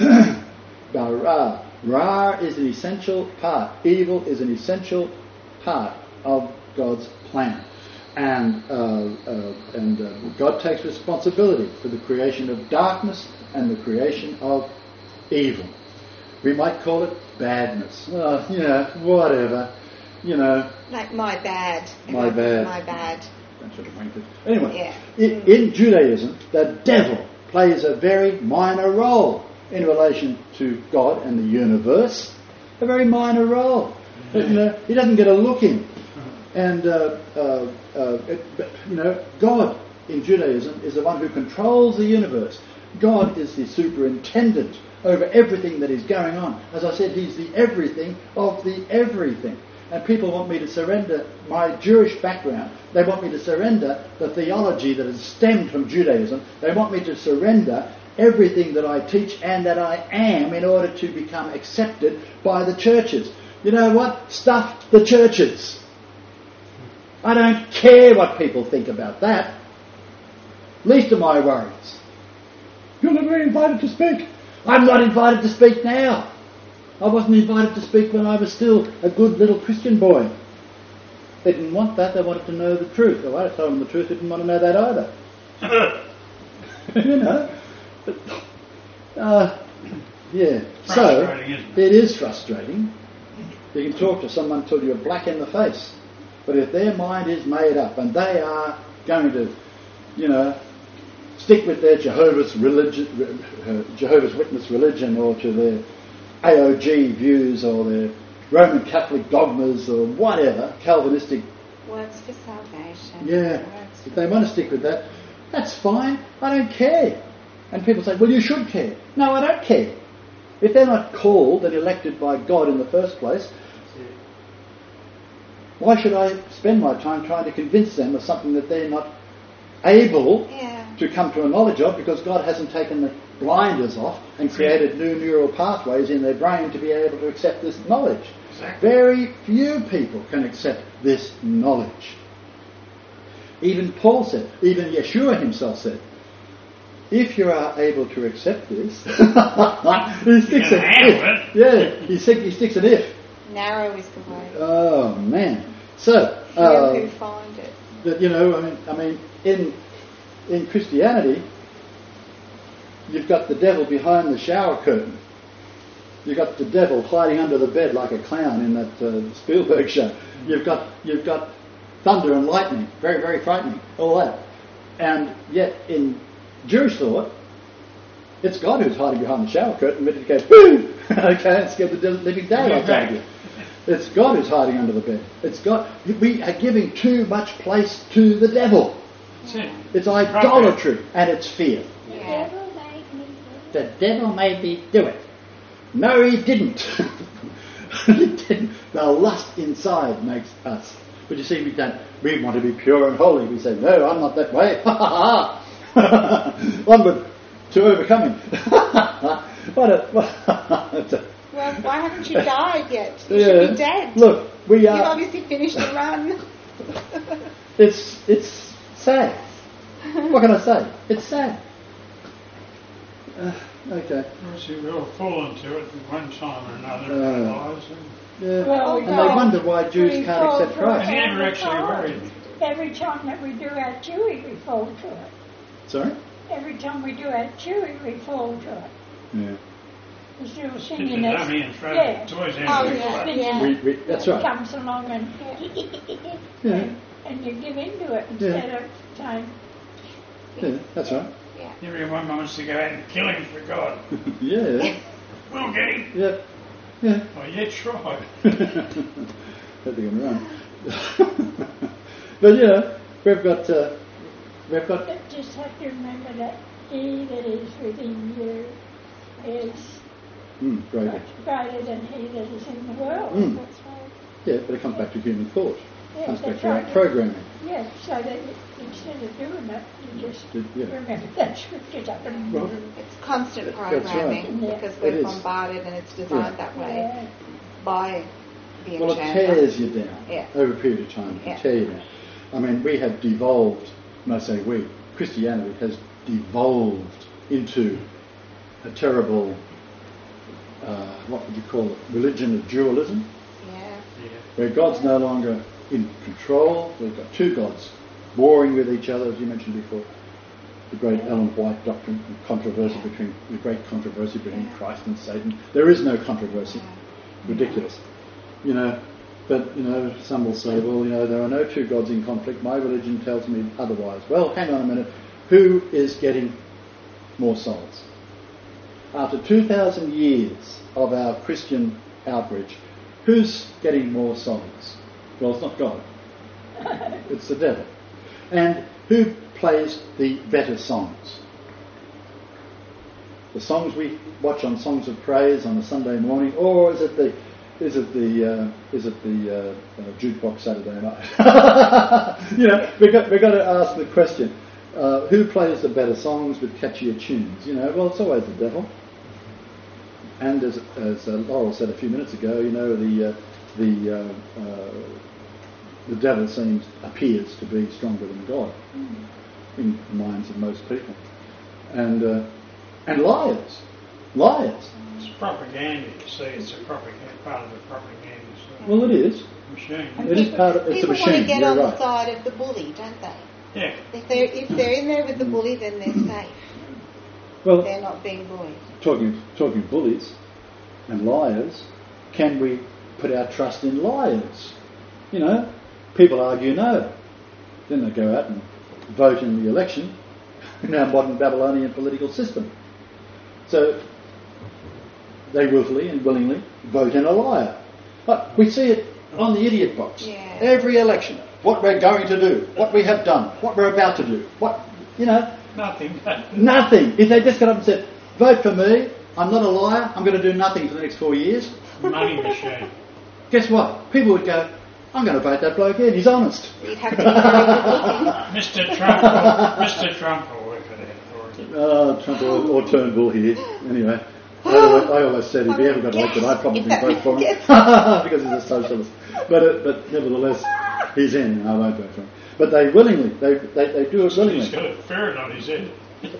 Bara. Ra is an essential part. Evil is an essential part of God's plan. And God takes responsibility for the creation of darkness and the creation of evil. We might call it badness. Well, whatever. Like my bad. My bad. My bad. That should have wanked it. Anyway, in Judaism, the devil plays a very minor role in relation to God and the universe. A very minor role. He doesn't get a look in. And, God in Judaism is the one who controls the universe. God is the superintendent over everything that is going on. As I said, he's the everything of the everything. And people want me to surrender my Jewish background. They want me to surrender the theology that has stemmed from Judaism. They want me to surrender everything that I teach and that I am in order to become accepted by the churches. You know what? Stuff the churches. I don't care what people think about that. Least of my worries. You'll never be invited to speak. I'm not invited to speak now. I wasn't invited to speak when I was still a good little Christian boy. They didn't want that. They wanted to know the truth. Well, I told them the truth. They didn't want to know that either. You know. But, yeah. So, it is frustrating. You can talk to someone till you're black in the face. But if their mind is made up and they are going to, you know, stick with their Jehovah's Witness religion, or to their AOG views, or their Roman Catholic dogmas, or whatever, Calvinistic works for salvation. Yeah, if they want to stick with that, that's fine. I don't care. And people say, well, you should care. No, I don't care. If they're not called and elected by God in the first place, why should I spend my time trying to convince them of something that they're not able to come to a knowledge of, because God hasn't taken the blinders off and created new neural pathways in their brain to be able to accept this knowledge. Exactly. Very few people can accept this knowledge. Even Paul said, even Yeshua himself said, if you are able to accept this, he sticks an if. Yeah, he sticks an if. Narrow is the way. Oh man! So who find it? That, you know, I mean, in Christianity, you've got the devil behind the shower curtain. You've got the devil hiding under the bed like a clown in that Spielberg show. You've got thunder and lightning, very, very frightening, all that. And yet in Jewish thought, it's God who's hiding behind the shower curtain, ready to go, boom! Okay, and scare the living daylights out of you. It's God who's hiding under the bed. It's God. We are giving too much place to the devil. It's idolatry and it's fear. Yeah. The devil made me do it. No, he didn't. He didn't. The lust inside makes us. But you see, we want to be pure and holy. We say, no, I'm not that way. Onward to overcoming. Well, why haven't you died yet? You should be dead. Look, You've obviously finished the run. It's sad. What can I say? It's sad. Okay. See, we all fall into it at one time or another in our lives. Yeah. Well, and they wonder why Jews can't accept Christ. I never actually worried. Every time that we do our Chewy, we fall to it. Sorry? Every time we do our Chewy, we fall to it. Yeah. The little singing that's toys that's right. Comes along and and you give into it instead of saying. Yeah, that's right. Yeah. Everyone wants to go out and kill him for God. Yeah. We'll get him. Yeah. Yeah. Oh, yeah, try. Hope they can run. But you know, we've got. But just have to remember that he that is within you is greater. much greater than he that is in the world. That's right. Yeah, but it comes back to human thought. It comes back to right. our programming. Yeah, so that instead of doing that, you just remember that scripture up and it's constant programming because we're bombarded and it's designed that way by the agenda. Well, it tears you down over a period of time. It can tear you down. I mean, we have devolved, when I say we, Christianity has devolved into a terrible, what would you call it, religion of dualism, where God's no longer in control. We've got two gods warring with each other, as you mentioned before. The great Ellen White doctrine, the great controversy between Christ and Satan. There is no controversy. Ridiculous. You know, but, you know, some will say, well, you know, there are no two gods in conflict. My religion tells me otherwise. Well, hang on a minute. Who is getting more souls? After 2,000 years of our Christian outreach, who's getting more souls? Well, it's not God. It's the devil. And who plays the better songs? The songs we watch on Songs of Praise on a Sunday morning, or is it the jukebox Saturday night? You know, we've got to ask the question: who plays the better songs with catchier tunes? You know, well, it's always the devil. And as Laurel said a few minutes ago, you know, the devil appears to be stronger than God in the minds of most people, and liars. It's propaganda, you see. It's a part of the propaganda. So Well, it is. machine. It is part of. It's a People machine. want to get You're on right. the side of the bully, don't they? Yeah. If they're in there with the bully, then they're safe. Well, They're not being bullied. talking bullies and liars. Can we put our trust in liars? You know, people argue no. Then they go out and vote in the election in our modern Babylonian political system. So they willfully and willingly vote in a liar. But we see it on the idiot box. Yeah. Every election. What we're going to do, what we have done, what we're about to do, Nothing. nothing. If they just got up and said, vote for me, I'm not a liar, I'm going to do nothing for the next 4 years, Money machine. guess what? People would go, I'm going to vote that bloke in, he's honest. You'd have to be very good-looking. Mr. Trump will work for that. Trump or Turnbull here. Anyway, I always said if he ever got elected, I'd probably vote for him because he's a socialist. But nevertheless, he's in, and I won't vote for him. But they willingly, they do it willingly. He's got a ferret on his head.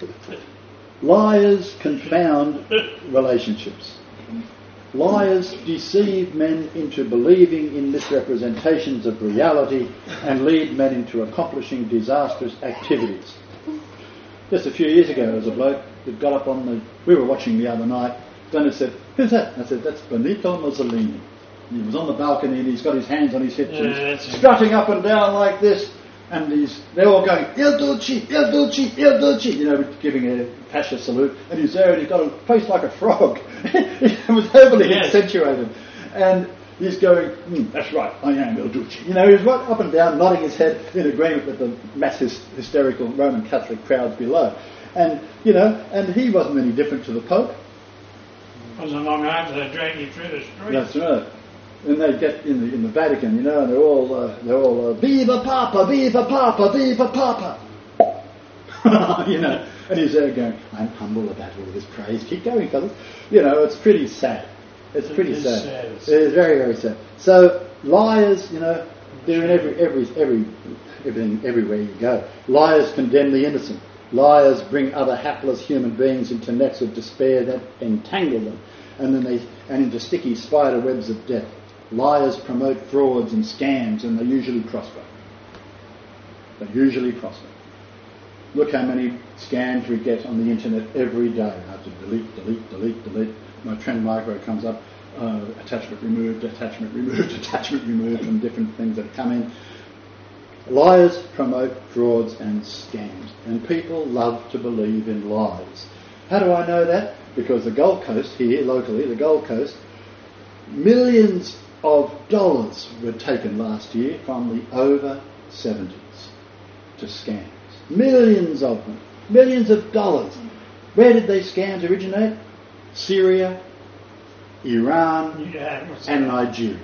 Liars confound relationships. Liars deceive men into believing in misrepresentations of reality and lead men into accomplishing disastrous activities. Just a few years ago, there was a bloke that got up we were watching the other night, then it said, who's that? I said, that's Benito Mussolini. He was on the balcony and he's got his hands on his hips and he's strutting up and down like this, and they're all going, Il Duce, Il Duce, Il Duce, giving a Pasha salute, and he's there and he's got a face like a frog. It was heavily accentuated. And he's going, that's right, I am Il Duce. He's right up and down, nodding his head in agreement with the mass hysterical Roman Catholic crowds below. And, and he wasn't any different to the Pope. Wasn't long after they dragged him through the street. That's right. And they get in the Vatican, and they're all Viva Papa, Viva Papa, Viva Papa. And he's there going, I'm humble about all this praise. Keep going, fellas. It's pretty sad. It's pretty sad. It is very, very sad. So liars, they're in everything, everywhere you go. Liars condemn the innocent. Liars bring other hapless human beings into nets of despair that entangle them, and into sticky spider webs of death. Liars promote frauds and scams, and they usually prosper. Look how many scams we get on the internet every day. I have to delete. My trend micro comes up, attachment removed from different things that come in. Liars promote frauds and scams, and people love to believe in lies. How do I know that? Because the Gold Coast here, locally, the Gold Coast, millions of dollars were taken last year from the over 70s to scams. Millions of them. Millions of dollars. Where did these scams originate? Syria, Iran, and Nigeria.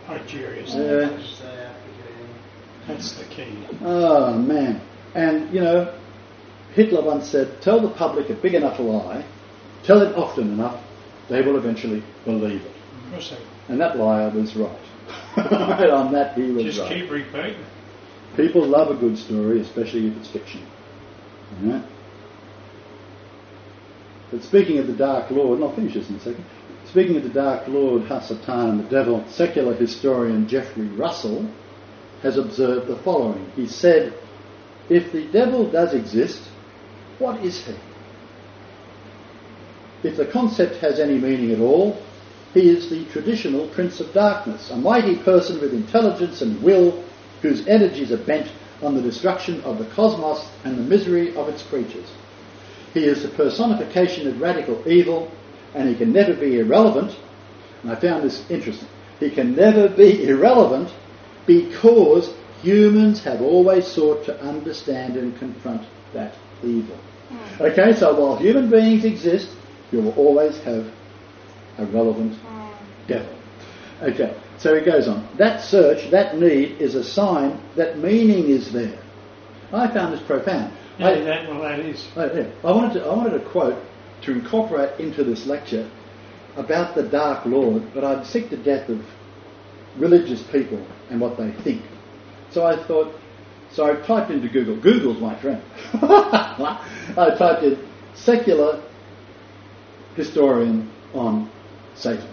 That's the key. Oh, man. And, Hitler once said, tell the public a big enough lie, tell it often enough, they will eventually believe it. Of course they. And that liar was right. Right on that, he was Just right. keep repeating. People love a good story, especially if it's fiction. But speaking of the Dark Lord, and I'll finish this in a second. Speaking of the Dark Lord, Hasatan, and the devil, secular historian Geoffrey Russell has observed the following. He said, if the devil does exist, what is he? If the concept has any meaning at all, he is the traditional Prince of Darkness, a mighty person with intelligence and will, whose energies are bent on the destruction of the cosmos and the misery of its creatures. He is the personification of radical evil, and he can never be irrelevant. And I found this interesting. He can never be irrelevant because humans have always sought to understand and confront that evil. Okay, so while human beings exist, you will always have a relevant devil. Okay, so he goes on. That search, that need, is a sign that meaning is there. I found this profound. That is. I wanted a quote to incorporate into this lecture about the Dark Lord, but I'm sick to death of religious people and what they think. So I typed into Google. Google's my friend. I typed in secular historian on Satan.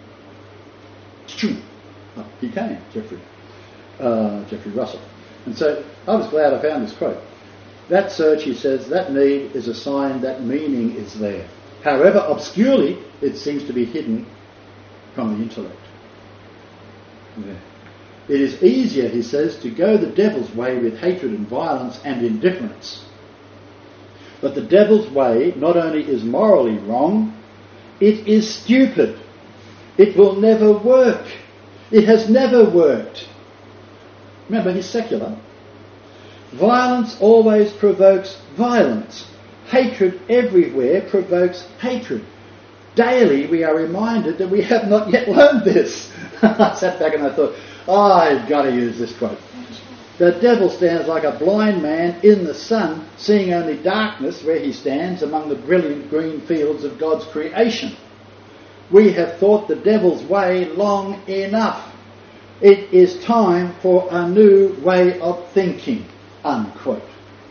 Up he came, Jeffrey Russell. And so I was glad I found this quote. That search, he says, that need is a sign that meaning is there. However obscurely it seems to be hidden from the intellect. Yeah. It is easier, he says, to go the devil's way with hatred and violence and indifference. But the devil's way not only is morally wrong, it is stupid. It will never work. It has never worked. Remember, he's secular. Violence always provokes violence. Hatred everywhere provokes hatred. Daily we are reminded that we have not yet learned this. I sat back and I thought, I've got to use this quote. The devil stands like a blind man in the sun, seeing only darkness where he stands among the brilliant green fields of God's creation. We have thought the devil's way long enough. It is time for a new way of thinking, unquote.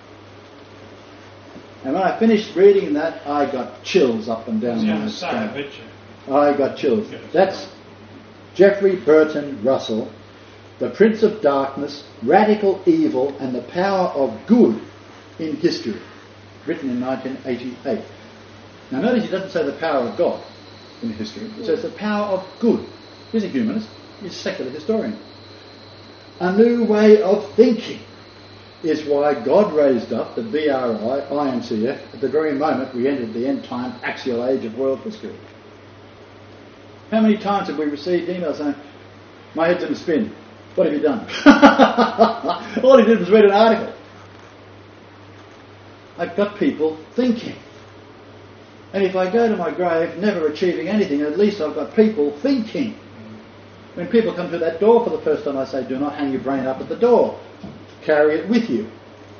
And when I finished reading that, I got chills up and down my spine. I got chills. That's Jeffrey Burton Russell, the Prince of Darkness, Radical Evil and the Power of Good in History, written in 1988. Now notice he doesn't say the power of God in history. He says the power of good. He's a humanist. He's a secular historian. A new way of thinking is why God raised up the BRI, INCF, at the very moment we entered the end-time axial age of world history. How many times have we received emails saying, my head's in a spin, what have you done? All he did was read an article. I've got people thinking. And if I go to my grave never achieving anything, at least I've got people thinking. When people come through that door for the first time, I say, do not hang your brain up at the door. Carry it with you.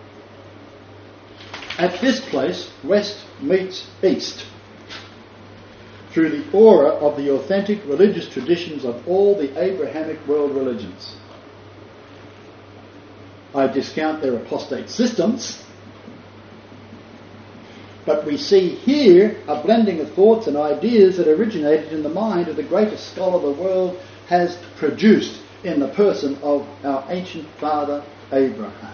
At this place, West meets East. Through the aura of the authentic religious traditions of all the Abrahamic world religions. I discount their apostate systems, but we see here a blending of thoughts and ideas that originated in the mind of the greatest scholar the world has produced in the person of our ancient father Abraham.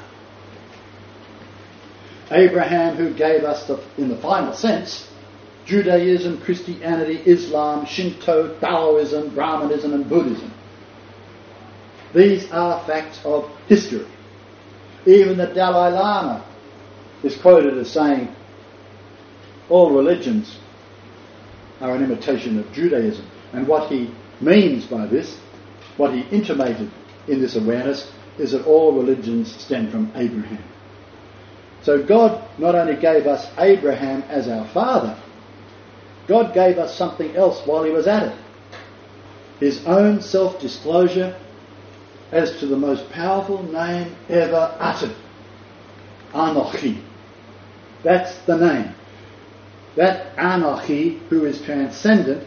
Abraham, who gave us, in the final sense, Judaism, Christianity, Islam, Shinto, Taoism, Brahmanism and Buddhism. These are facts of history. Even the Dalai Lama is quoted as saying, all religions are an imitation of Judaism. And what he means by this, what he intimated in this awareness, is that all religions stem from Abraham. So God not only gave us Abraham as our father, God gave us something else while he was at it. His own self-disclosure as to the most powerful name ever uttered. Anochi. That's the name. That Anochi, who is transcendent,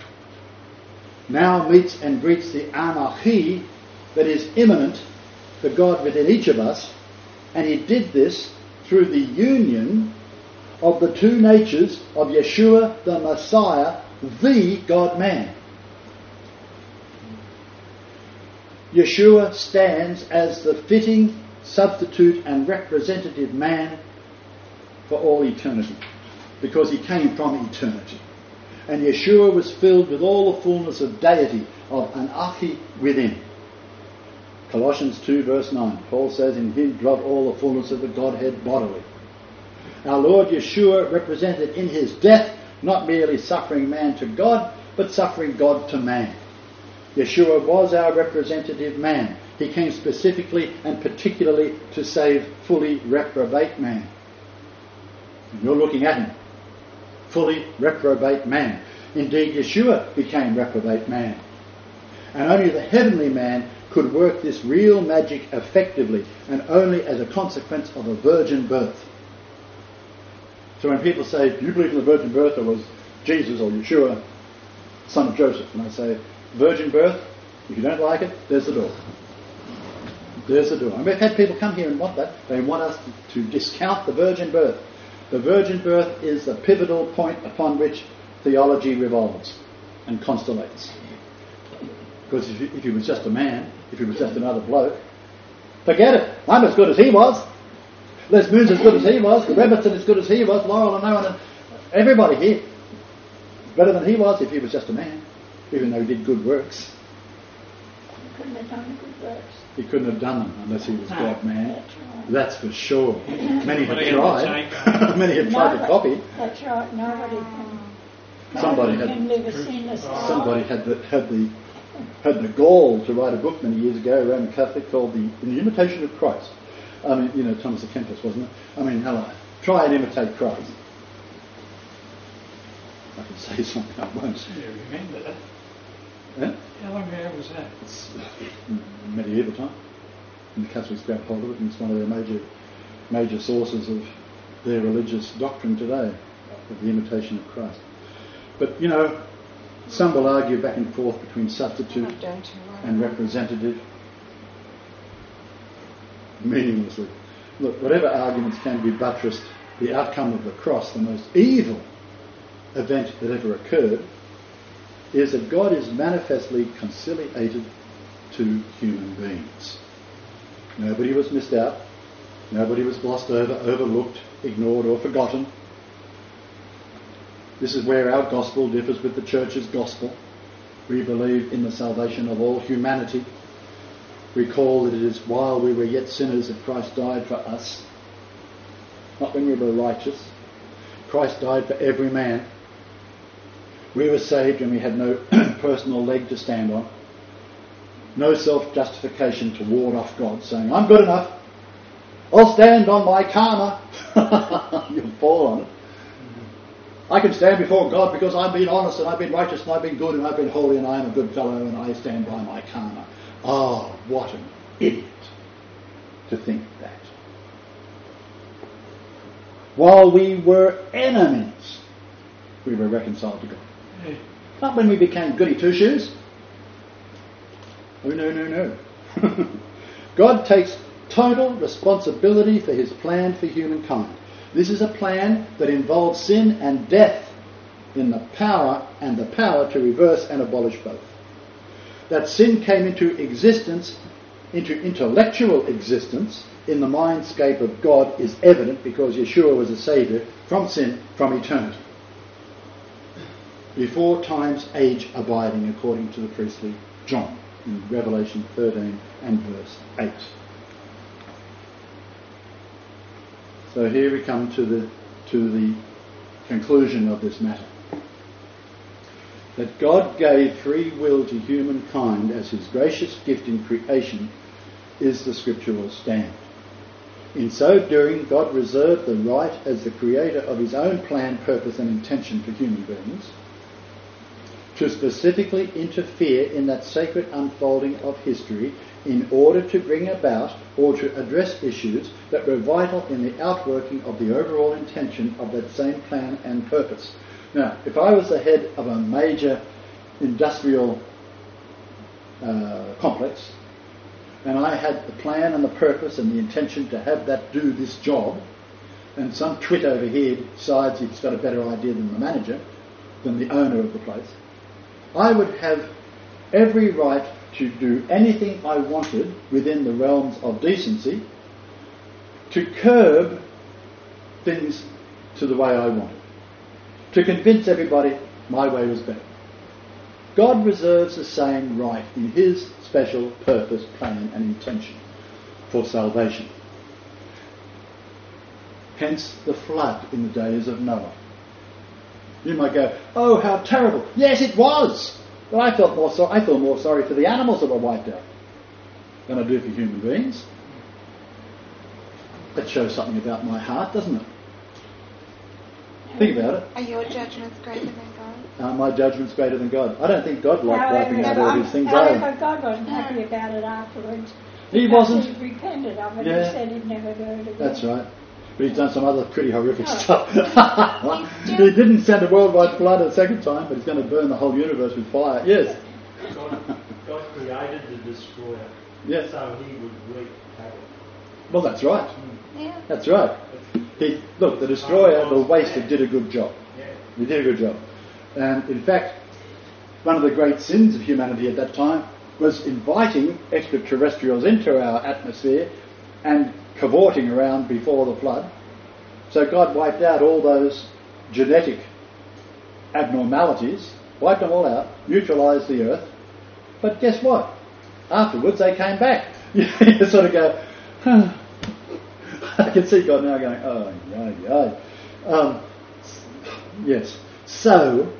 now meets and greets the Anochi that is immanent, the God within each of us, and he did this through the union of the two natures of Yeshua the Messiah, the God-man. Yeshua stands as the fitting substitute and representative man for all eternity, because he came from eternity. And Yeshua was filled with all the fullness of deity, of Anachi within. Colossians 2 verse 9, Paul says, in him dwelt all the fullness of the Godhead bodily. Our Lord Yeshua represented in his death not merely suffering man to God, but suffering God to man. Yeshua was our representative man. He came specifically and particularly to save fully reprobate man. And you're looking at him. Fully reprobate man. Indeed, Yeshua became reprobate man. And only the heavenly man could work this real magic effectively, and only as a consequence of a virgin birth. So when people say, do you believe in the virgin birth, or was Jesus or Yeshua son of Joseph? And I say, virgin birth, If you don't like it, there's the door. There's the door. And we've had people come here and want that. They want us to discount the virgin birth. The virgin birth is the pivotal point upon which theology revolves and constellates. Because if he was just a man, if he was just another bloke, forget it. I'm as good as he was. Les Moon's as good as he was. The Robertson as good as he was. Laurel and Owen and everybody here better than he was if he was just a man, even though he did good works. He couldn't have done good works. He couldn't have done them unless he was God-man. That's right. That's for sure. Many have tried. Many have tried to copy. That's right. Nobody can. Somebody can live a sinless life. Somebody had the gall to write a book many years ago, a Roman Catholic, called In the Imitation of Christ. I mean, Thomas à Kempis, wasn't it? I mean, hello. Try and imitate Christ. I can say something I won't. You remember that? Yeah? How long ago was that? It's medieval time. And the Catholics grabbed hold of it, and it's one of their major sources of their religious doctrine today, of the imitation of Christ. But, some will argue back and forth between substitute and representative meaninglessly. Look, whatever arguments can be buttressed, the outcome of the cross, the most evil event that ever occurred, is that God is manifestly conciliated to human beings. Nobody was missed out. Nobody was glossed over, overlooked, ignored or forgotten. This is where our gospel differs with the church's gospel. We believe in the salvation of all humanity. Recall that it is while we were yet sinners that Christ died for us, not when we were righteous. Christ died for every man. We were saved when we had no personal leg to stand on. No self-justification to ward off God, saying, I'm good enough. I'll stand on my karma. You'll fall on it. I can stand before God because I've been honest and I've been righteous and I've been good and I've been holy and I am a good fellow and I stand by my karma. Oh, what an idiot to think that. While we were enemies, we were reconciled to God. Not when we became goody two-shoes. Oh, no. God takes total responsibility for his plan for humankind. This is a plan that involves sin and death in the power to reverse and abolish both. That sin came into existence, into intellectual existence, in the mindscape of God is evident because Yeshua was a saviour from sin, from eternity. Before time's age abiding, according to the priestly John in Revelation 13 and verse 8. So here we come to the conclusion of this matter. That God gave free will to humankind as his gracious gift in creation is the scriptural stand. In so doing, God reserved the right as the creator of his own plan, purpose and intention for human beings to specifically interfere in that sacred unfolding of history in order to bring about or to address issues that were vital in the outworking of the overall intention of that same plan and purpose. Now, if I was the head of a major industrial complex and I had the plan and the purpose and the intention to have that do this job, and some twit over here decides he's got a better idea than the manager, than the owner of the place, I would have every right to do anything I wanted within the realms of decency to curb things to the way I wanted, to convince everybody my way was better. God reserves the same right in his special purpose, plan and intention for salvation. Hence the flood in the days of Noah. You might go, oh, how terrible. Yes, it was. But I feel more sorry for the animals that were wiped out than I do for human beings. That shows something about my heart, doesn't it? Think about it. Are your judgments greater than God? My judgment's greater than God. I don't think God liked wiping out all these things. However, God wasn't happy about it afterwards. He wasn't. He repented of it. Yeah. He said he'd never do it again. That's right. But he's done some other pretty horrific stuff. He didn't send a worldwide flood a second time, but he's going to burn the whole universe with fire. Yes. God created the destroyer Yes. so he would wreak havoc. Well, that's right. Yeah. That's right. Look, the destroyer, the waster, did a good job. Yeah. He did a good job. And in fact, one of the great sins of humanity at that time was inviting extraterrestrials into our atmosphere and cavorting around before the flood. So God wiped out all those genetic abnormalities, wiped them all out, neutralised the earth. But guess what? Afterwards they came back. You sort of go, huh. I can see God now going, oh, yeah. Yes. So,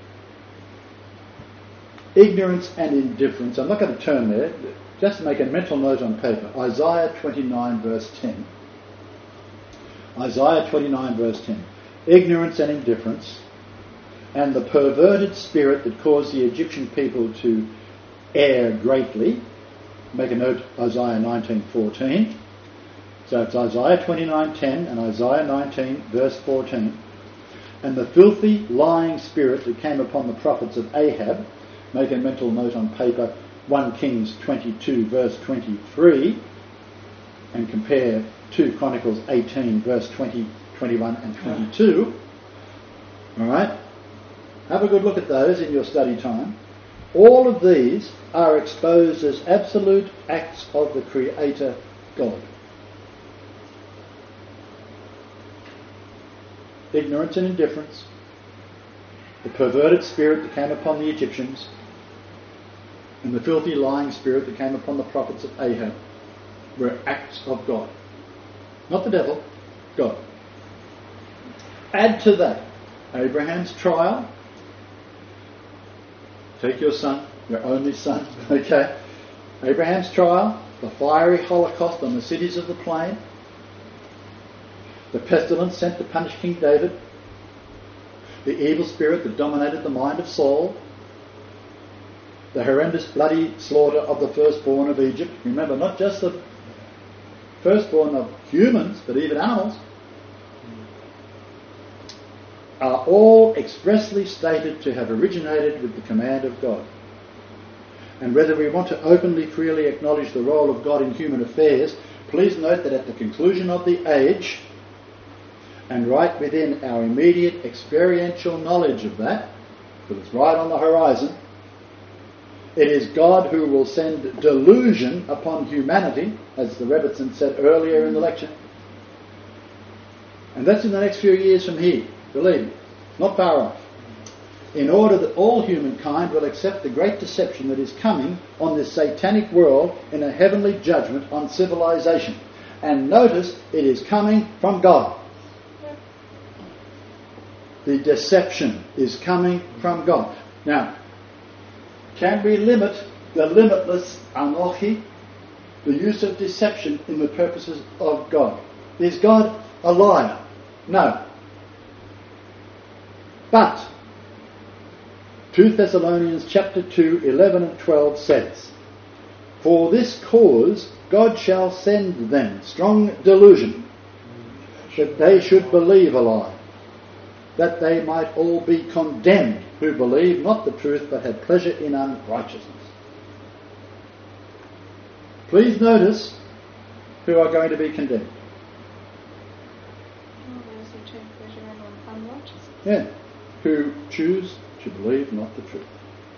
ignorance and indifference. I'm not going to turn there. Just make a mental note on paper. Isaiah 29 verse 10. Isaiah 29 verse 10. Ignorance and indifference and the perverted spirit that caused the Egyptian people to err greatly. Make a note, Isaiah 19:14. So it's Isaiah 29:10 and Isaiah 19 verse 14. And the filthy, lying spirit that came upon the prophets of Ahab. Make a mental note on paper, 1 Kings 22 verse 23, and compare 2 Chronicles 18 verse 20, 21 and 22. Alright? Have a good look at those in your study time. All of these are exposed as absolute acts of the Creator God. Ignorance and indifference, the perverted spirit that came upon the Egyptians, and the filthy lying spirit that came upon the prophets of Ahab were acts of God. Not the devil, God. Add to that Abraham's trial. Take your son, your only son, okay? Abraham's trial, the fiery holocaust on the cities of the plain, the pestilence sent to punish King David, the evil spirit that dominated the mind of Saul, the horrendous bloody slaughter of the firstborn of Egypt. Remember, not just the firstborn of humans, but even animals, are all expressly stated to have originated with the command of God. And whether we want to openly, freely acknowledge the role of God in human affairs, please note that at the conclusion of the age, and right within our immediate experiential knowledge of that, because it's right on the horizon, it is God who will send delusion upon humanity, as the Rebbitzin said earlier in the lecture. And that's in the next few years from here, believe me, not far off. In order that all humankind will accept the great deception that is coming on this satanic world in a heavenly judgment on civilization. And notice, it is coming from God. The deception is coming from God. Now, can we limit the limitless Anochi, the use of deception in the purposes of God? Is God a liar? No. But 2 Thessalonians chapter 2, 11 and 12 says, for this cause God shall send them strong delusion, that they should believe a lie, that they might all be condemned who believe not the truth but had pleasure in unrighteousness. Please notice who are going to be condemned. Those who take pleasure in unrighteousness. Yeah, who choose to believe not the truth,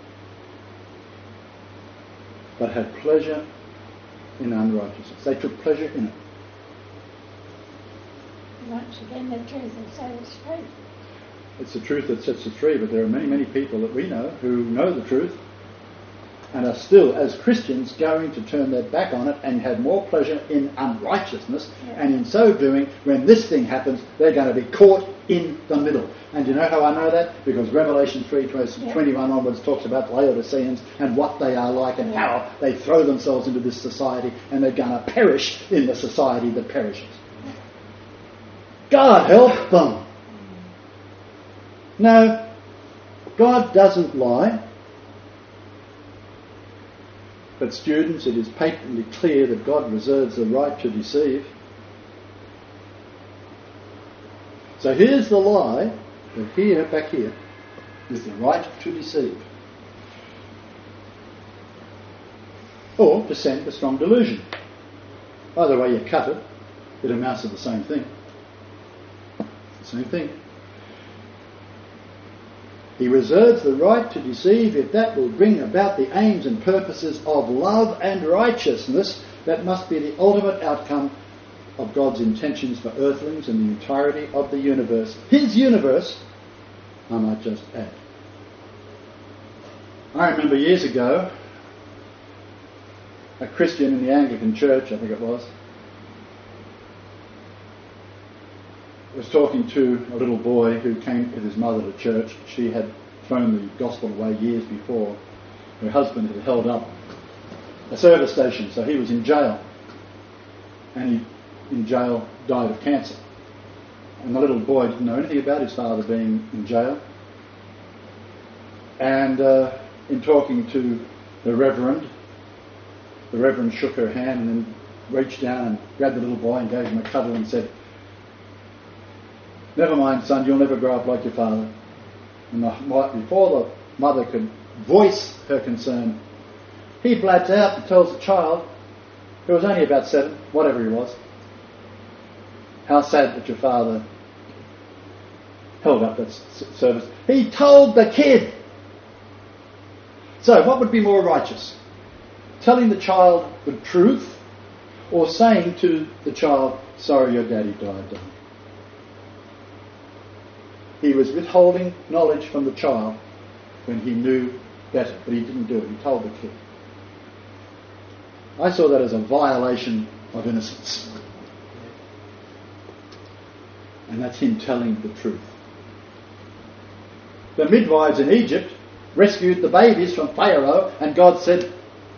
but had pleasure in unrighteousness. They took pleasure in it. Once again, the truth will set us free. It's the truth that sets us free, but there are many, many people that we know who know the truth and are still, as Christians, going to turn their back on it and have more pleasure in unrighteousness. Yeah. And in so doing, when this thing happens, they're going to be caught in the middle. And you know how I know that? Because Revelation 3, 21 onwards talks about Laodiceans and what they are like and how they throw themselves into this society and they're going to perish in the society that perishes. God help them. No, God doesn't lie. But students, it is patently clear that God reserves the right to deceive. So here's the lie, that here, back here, is the right to deceive. or to send a strong delusion. Either way you cut it, it amounts to the same thing. Same thing. He reserves the right to deceive if that will bring about the aims and purposes of love and righteousness. That must be the ultimate outcome of God's intentions for earthlings and the entirety of the universe. His universe, I might just add. I remember years ago, a Christian in the Anglican Church, I think it was talking to a little boy who came with his mother to church. She had thrown the gospel away years before. Her husband had held up a service station, so he was in jail. And he, in jail, died of cancer. And the little boy didn't know anything about his father being in jail. And in talking to the Reverend shook her hand and then reached down and grabbed the little boy and gave him a cuddle and said, "Never mind, son, you'll never grow up like your father." And before the mother could voice her concern, he blats out and tells the child, who was only about 7, whatever he was, how sad that your father held up that service. He told the kid. So what would be more righteous? Telling the child the truth, or saying to the child, "Sorry, your daddy died, darling"? He was withholding knowledge from the child when he knew better, but he didn't do it. He told the kid. I saw that as a violation of innocence. And that's him telling the truth. The midwives in Egypt rescued the babies from Pharaoh, and God said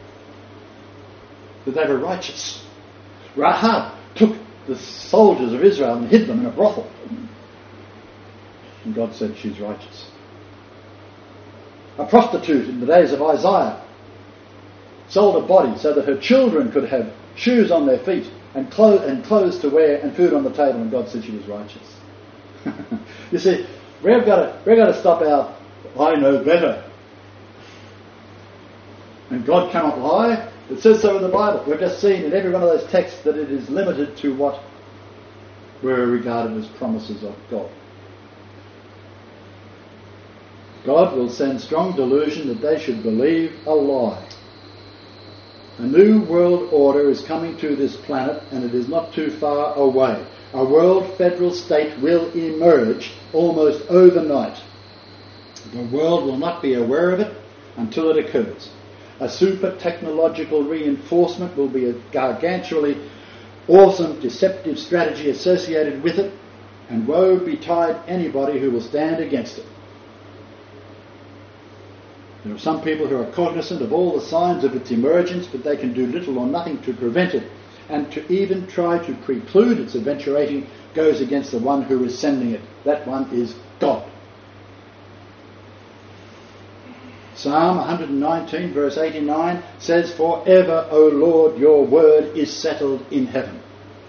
that they were righteous. Rahab took the soldiers of Israel and hid them in a brothel. And God said she's righteous. A prostitute in the days of Isaiah sold a body so that her children could have shoes on their feet and clothes to wear and food on the table, and God said she was righteous. You see, we've got to stop our "I know better." And God cannot lie. It says so in the Bible. We've just seen in every one of those texts that it is limited to what were regarded as promises of God. God will send strong delusion that they should believe a lie. A new world order is coming to this planet, and it is not too far away. A world federal state will emerge almost overnight. The world will not be aware of it until it occurs. A super technological reinforcement will be a gargantually awesome deceptive strategy associated with it, and woe betide anybody who will stand against it. There are some people who are cognizant of all the signs of its emergence, but they can do little or nothing to prevent it, and to even try to preclude its eventuating goes against the one who is sending it. That one is God. Psalm 119 verse 89 says, "Forever, O Lord, your word is settled in heaven."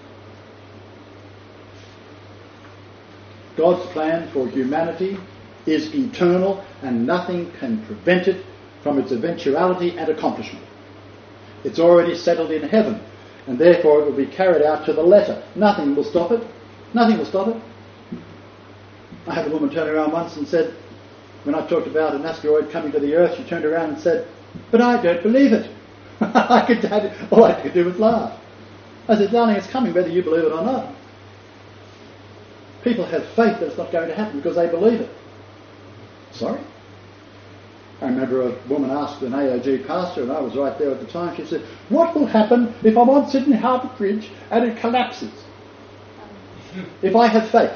God's plan for humanity is eternal, and nothing can prevent it from its eventuality and accomplishment. It's already settled in heaven, and therefore it will be carried out to the letter. Nothing will stop it. Nothing will stop it. I had a woman turn around once and said, when I talked about an asteroid coming to the Earth, she turned around and said, "But I don't believe it." All I could do was laugh. I said, "Darling, it's coming whether you believe it or not." People have faith that it's not going to happen because they believe it. Sorry? I remember a woman asked an AOG pastor, and I was right there at the time, she said, "What will happen if I'm on Sydney Harbour Bridge and it collapses? If I have faith?"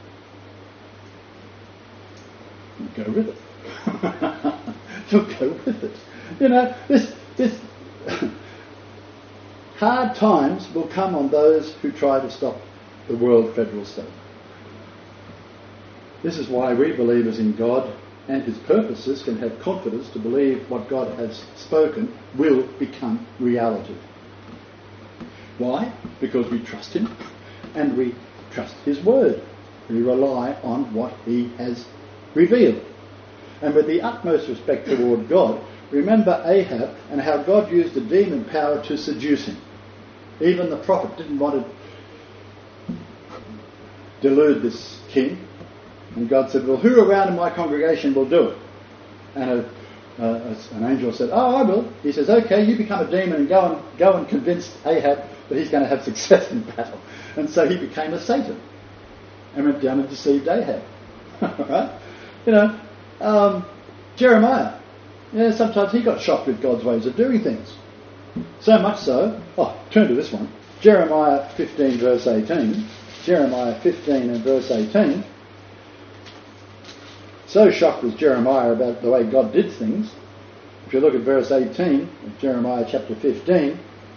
Go with it. You'll go with it. You know, this hard times will come on those who try to stop the world federal state. This is why we believers in God and his purposes can have confidence to believe what God has spoken will become reality. Why? Because we trust him and we trust his word. We rely on what he has revealed. And with the utmost respect toward God, remember Ahab and how God used the demon power to seduce him. Even the prophet didn't want to delude this king. And God said, well, who around in my congregation will do it? And an angel said, oh, I will. He says, okay, you become a demon and go and convince Ahab that he's going to have success in battle. And so he became a Satan and went down and deceived Ahab. Right? Jeremiah. Yeah, sometimes he got shocked with God's ways of doing things. So much so, turn to this one. Jeremiah 15 verse 18. Jeremiah 15 and verse 18. So shocked was Jeremiah about the way God did things. If you look at verse 18 of Jeremiah chapter 15.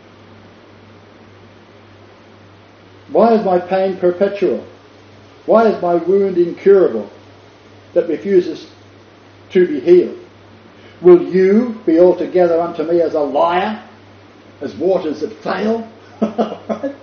Why is my pain perpetual? Why is my wound incurable that refuses to be healed? Will you be altogether unto me as a liar, as waters that fail? Right?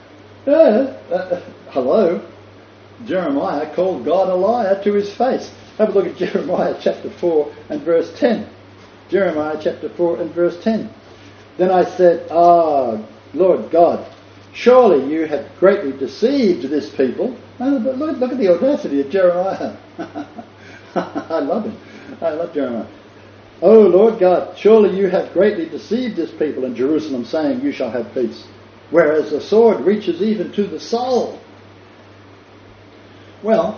Hello? Jeremiah called God a liar to his face. Have a look at Jeremiah chapter 4 and verse 10. Jeremiah chapter 4 and verse 10. Then I said, Lord God, surely you have greatly deceived this people. But look at the audacity of Jeremiah. I love him. I love Jeremiah. Oh Lord God, surely you have greatly deceived this people in Jerusalem, saying, you shall have peace, whereas the sword reaches even to the soul. Well,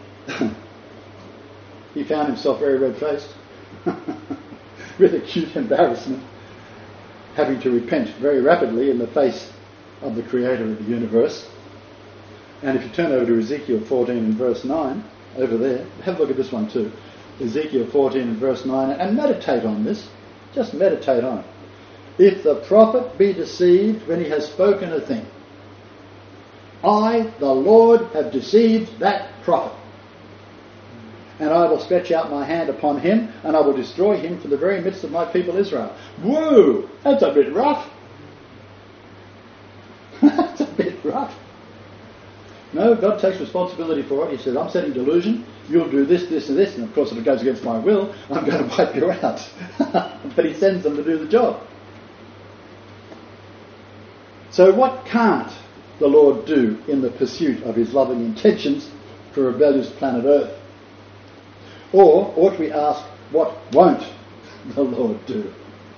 he found himself very red-faced, with acute embarrassment, having to repent very rapidly in the face of the Creator of the universe. And if you turn over to Ezekiel 14 and verse 9, over there, have a look at this one too. Ezekiel 14 and verse 9, and meditate on this. Just meditate on it. If the prophet be deceived when he has spoken a thing, I, the Lord, have deceived that prophet. And I will stretch out my hand upon him, and I will destroy him from the very midst of my people Israel. Whoa! That's a bit rough. That's a bit rough. No, God takes responsibility for it. He says, I'm setting delusion. You'll do this, this, and this. And of course, if it goes against my will, I'm going to wipe you out. But he sends them to do the job. So what can't the Lord do in the pursuit of his loving intentions for rebellious planet Earth? Or ought we ask, what won't the Lord do?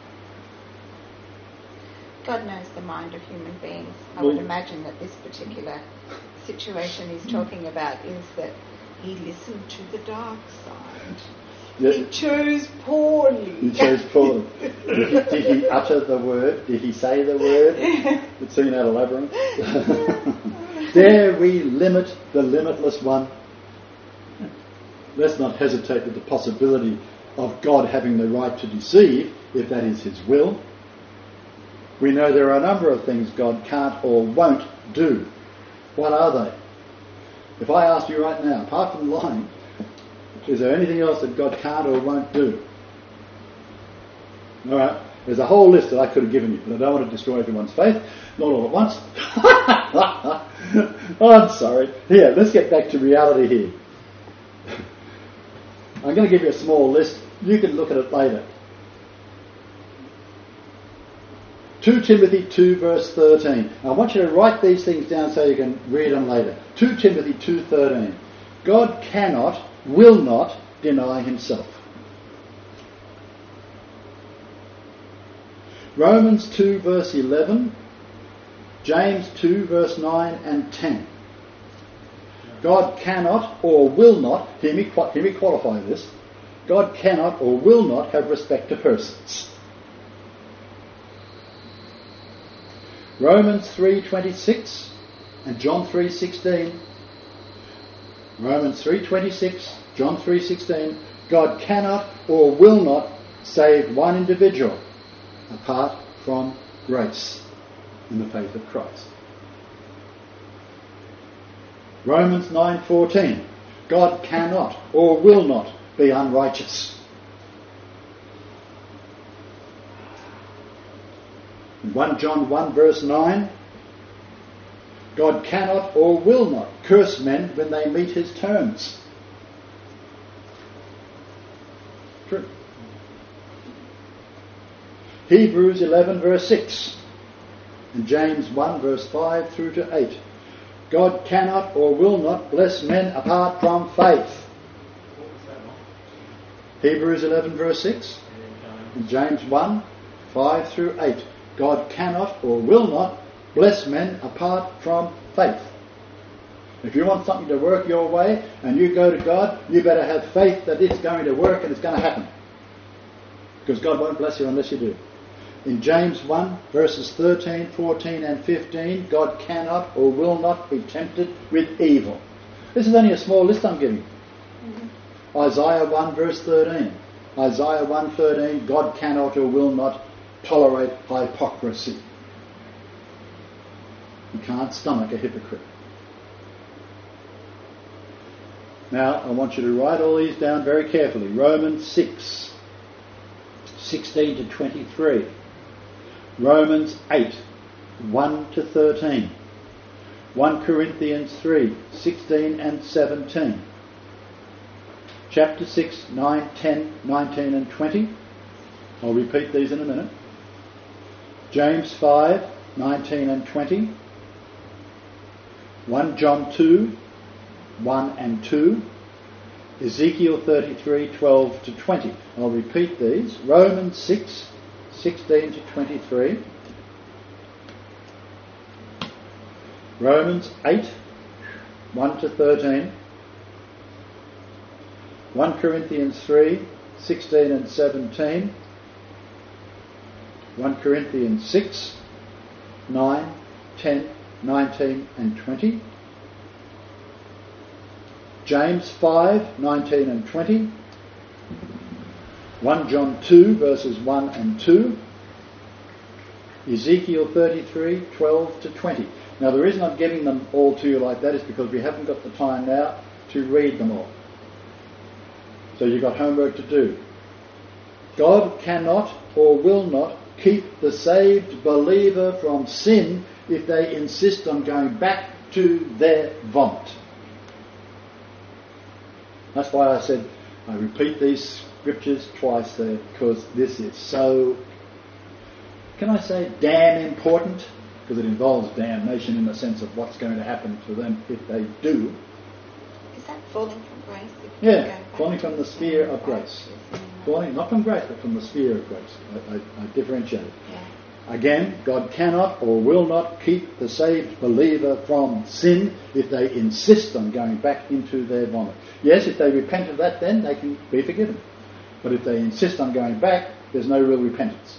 God knows the mind of human beings. I would imagine that this particular situation he's talking about is that he listened to the dark side. Yes. He chose poorly. He chose poorly. Did he utter the word? Did he say the word? It seemed out of labyrinth. Dare we limit the limitless one? Let's not hesitate with the possibility of God having the right to deceive, if that is his will. We know there are a number of things God can't or won't do. What are they? If I asked you right now, apart from lying, is there anything else that God can't or won't do? All right. There's a whole list that I could have given you, but I don't want to destroy everyone's faith. Not all at once. Oh, I'm sorry. Here, let's get back to reality here. I'm going to give you a small list. You can look at it later. 2 Timothy 2 verse 13. I want you to write these things down so you can read them later. 2 Timothy 2:13. God cannot, will not deny himself. Romans 2 verse 11. James 2 verse 9 and 10. God cannot or will not, hear me qualify this, God cannot or will not have respect to persons. Romans 3:26 and John 3:16. Romans 3:26, John 3:16. God cannot or will not save one individual apart from grace in the faith of Christ. Romans 9:14. God cannot or will not be unrighteous. 1 John 1 verse 9. God cannot or will not curse men when they meet his terms. True. Hebrews 11 verse 6 and James 1 verse 5 through to 8. God cannot or will not bless men apart from faith. What was that one? Hebrews 11 verse 6 and James 1 5 through 8. God cannot or will not bless men apart from faith. If you want something to work your way and you go to God, you better have faith that it's going to work and it's going to happen. Because God won't bless you unless you do. In James 1 verses 13, 14 and 15, God cannot or will not be tempted with evil. This is only a small list I'm giving. Mm-hmm. Isaiah 1 verse 13. Isaiah 1:13, God cannot or will not tolerate hypocrisy. You can't stomach a hypocrite. Now, I want you to write all these down very carefully. Romans 6, 16 to 23. Romans 8, 1 to 13. 1 Corinthians 3, 16 and 17. Chapter 6, 9, 10, 19 and 20. I'll repeat these in a minute. James 5, 19 and 20. 1 John 2, 1 and 2. Ezekiel 33, 12 to 20. I'll repeat these. Romans 6, 16 to 23. Romans 8, 1 to 13. 1 Corinthians 3, 16 and 17. 1 Corinthians 6, 9, 10, 19 and 20. James 5, 19 and 20. 1 John 2 verses 1 and 2. Ezekiel 33, 12 to 20. Now the reason I'm giving them all to you like that is because we haven't got the time now to read them all. So you've got homework to do. God cannot or will not keep the saved believer from sin if they insist on going back to their vomit. That's why I said I repeat these scriptures twice there, because this is so, can I say, damn important? Because it involves damnation in the sense of what's going to happen to them if they do. Is that falling from grace? Yeah, falling from the sphere of grace. Falling, not from grace, but from the sphere of grace. I differentiate. Yeah. Again, God cannot or will not keep the saved believer from sin if they insist on going back into their vomit. Yes, if they repent of that, then they can be forgiven. But if they insist on going back, there's no real repentance.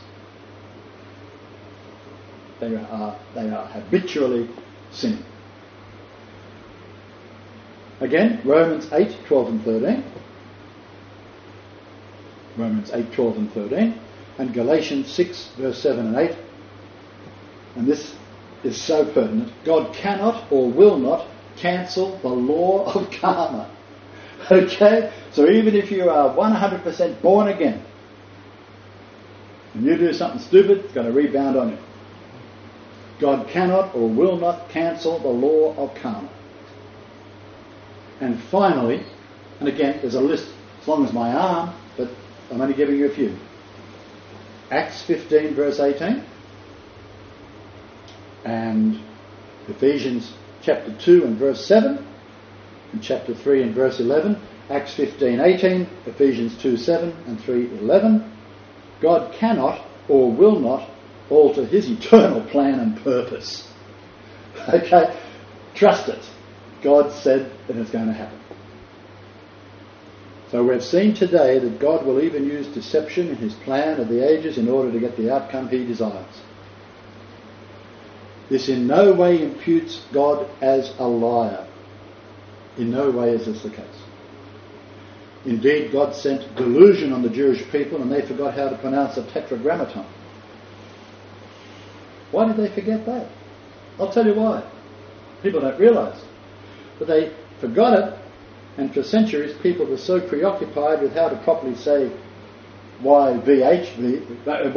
They are habitually sinning. Again, Romans 8, 12 and 13. Romans 8, 12 and 13. And Galatians 6, verse 7 and 8. And this is so pertinent. God cannot or will not cancel the law of karma. Okay? So even if you are 100% born again, and you do something stupid, it's going to rebound on you. God cannot or will not cancel the law of karma. And finally, and again, there's a list as long as my arm, but I'm only giving you a few. Acts 15 verse 18 and Ephesians chapter 2 and verse 7 and chapter 3 and verse 11, Acts 15:18, Ephesians 2:7 and 3:11. God cannot or will not alter his eternal plan and purpose. Okay? Trust it. God said that it's going to happen. So we've seen today that God will even use deception in his plan of the ages in order to get the outcome he desires. This in no way imputes God as a liar. In no way is this the case. Indeed, God sent delusion on the Jewish people and they forgot how to pronounce the tetragrammaton. Why did they forget that? I'll tell you why. People don't realise. But they forgot it, and for centuries people were so preoccupied with how to properly say YHVH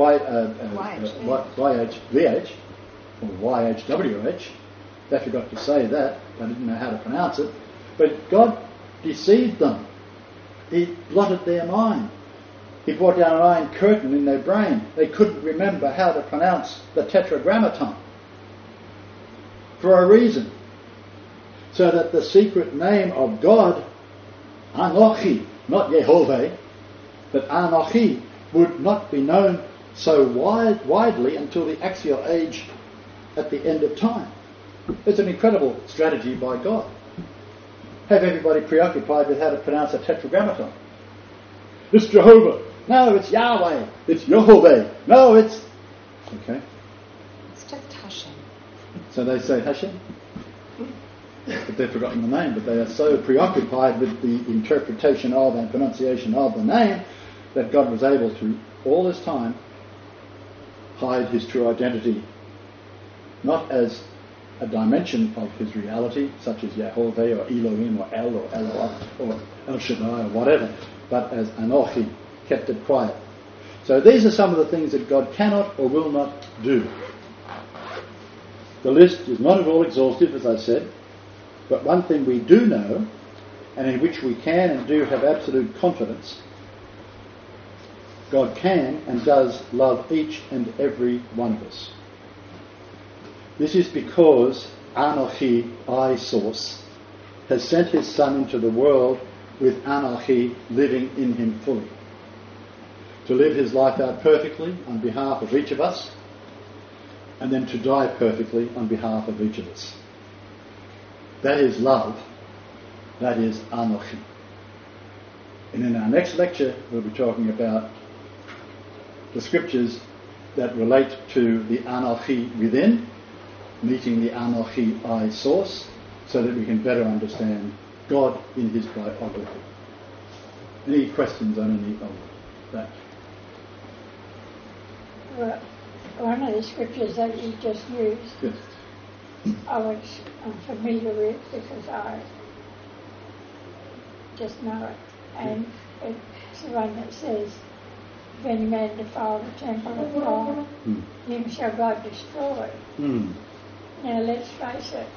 or YHWH, they forgot to say that. They didn't know how to pronounce it. But God deceived them. He blotted their mind. He brought down an iron curtain in their brain. They couldn't remember how to pronounce the Tetragrammaton for a reason. So that the secret name of God, Anochi, not Yehovah, but Anochi, would not be known so widely until the axial age at the end of time. It's an incredible strategy by God. Have everybody preoccupied with how to pronounce a Tetragrammaton. It's Jehovah. No, it's Yahweh. It's Yehovah. No, it's... Okay. It's just Hashem. So they say Hashem. But they've forgotten the name. But they are so preoccupied with the interpretation of and pronunciation of the name that God was able to, all this time, hide his true identity. Not as a dimension of his reality, such as Yehovah or Elohim or El or Eloah or El Shaddai or whatever, but as Anochi, kept it quiet. So these are some of the things that God cannot or will not do. The list is not at all exhaustive, as I said, but one thing we do know, and in which we can and do have absolute confidence, God can and does love each and every one of us. This is because Anochi, I Source, has sent his Son into the world with Anochi living in him fully, to live his life out perfectly on behalf of each of us, and then to die perfectly on behalf of each of us. That is love. That is Anochi. And in our next lecture, we'll be talking about the scriptures that relate to the Anochi within, meeting the Anochi I Source, so that we can better understand God in his biography. Any questions on any of that? Well, one of the scriptures that you just used, Yes. I'm familiar with because I just know it. And it's the one that says, if any man defile the temple of God, him shall God destroy. Now let's face it,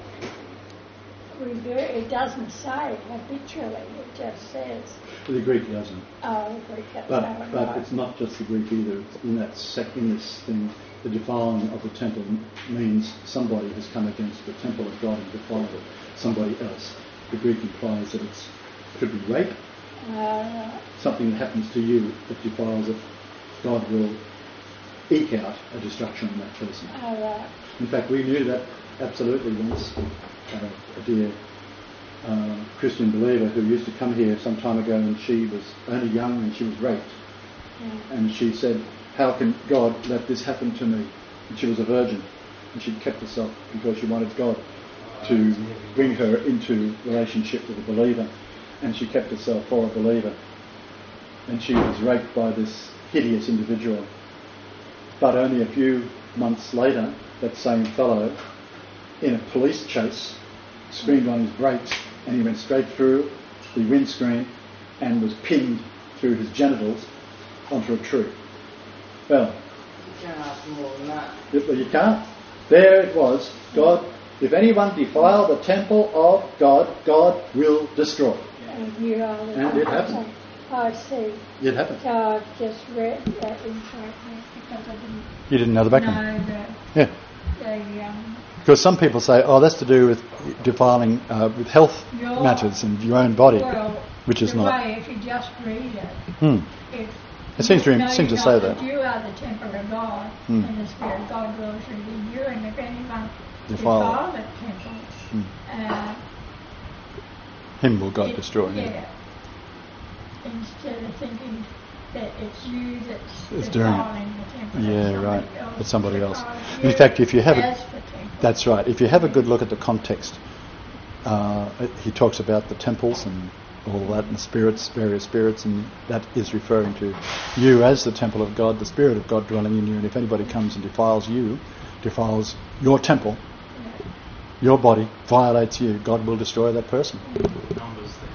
it doesn't say habitually, it just says. The Greek doesn't. Oh, the Greek doesn't. But it's not just the Greek either. It's in this thing, the defiling of the temple means somebody has come against the temple of God and defiled it. Somebody else. The Greek implies that it could be rape. Something that happens to you that defiles it. God will eke out a destruction on that person. In fact, we knew that absolutely once. A dear Christian believer who used to come here some time ago, and she was only young and she was raped. And she said, how can God let this happen to me? And she was a virgin, and she'd kept herself because she wanted God to bring her into relationship with a believer, and she kept herself for a believer. And she was raped by this hideous individual. But only a few months later, that same fellow, in a police chase, screamed on his brakes, and he went straight through the windscreen and was pinned through his genitals onto a tree. Well, You can't ask more than that. you can't. There it was. God, if anyone defile the temple of God, God will destroy. And you are the And it happened. I see. It happened. So I've just read that in fragment because I didn't You didn't know the background? know Yeah. the Because some people say, oh, that's to do with defiling with health Your- matters and your own body, well, which is the not. way, if you just read it, if It seems you know to you're say not, that. you are the temple of God, and the Spirit of God dwells within you, and if anyone Defile that temple, Him will God destroy. Yeah. Instead of thinking that it's you that's It's doing it. defiling the temple. Yeah, right. Else. It's somebody else. Because In you fact, if you have as a, the temple. that's right. If you have a good look at the context, he talks about the temples and all that, and the spirits, various spirits, and that is referring to you as the temple of God, the Spirit of God dwelling in you. And if anybody comes and defiles you, defiles your temple, your body, violates you, God will destroy that person.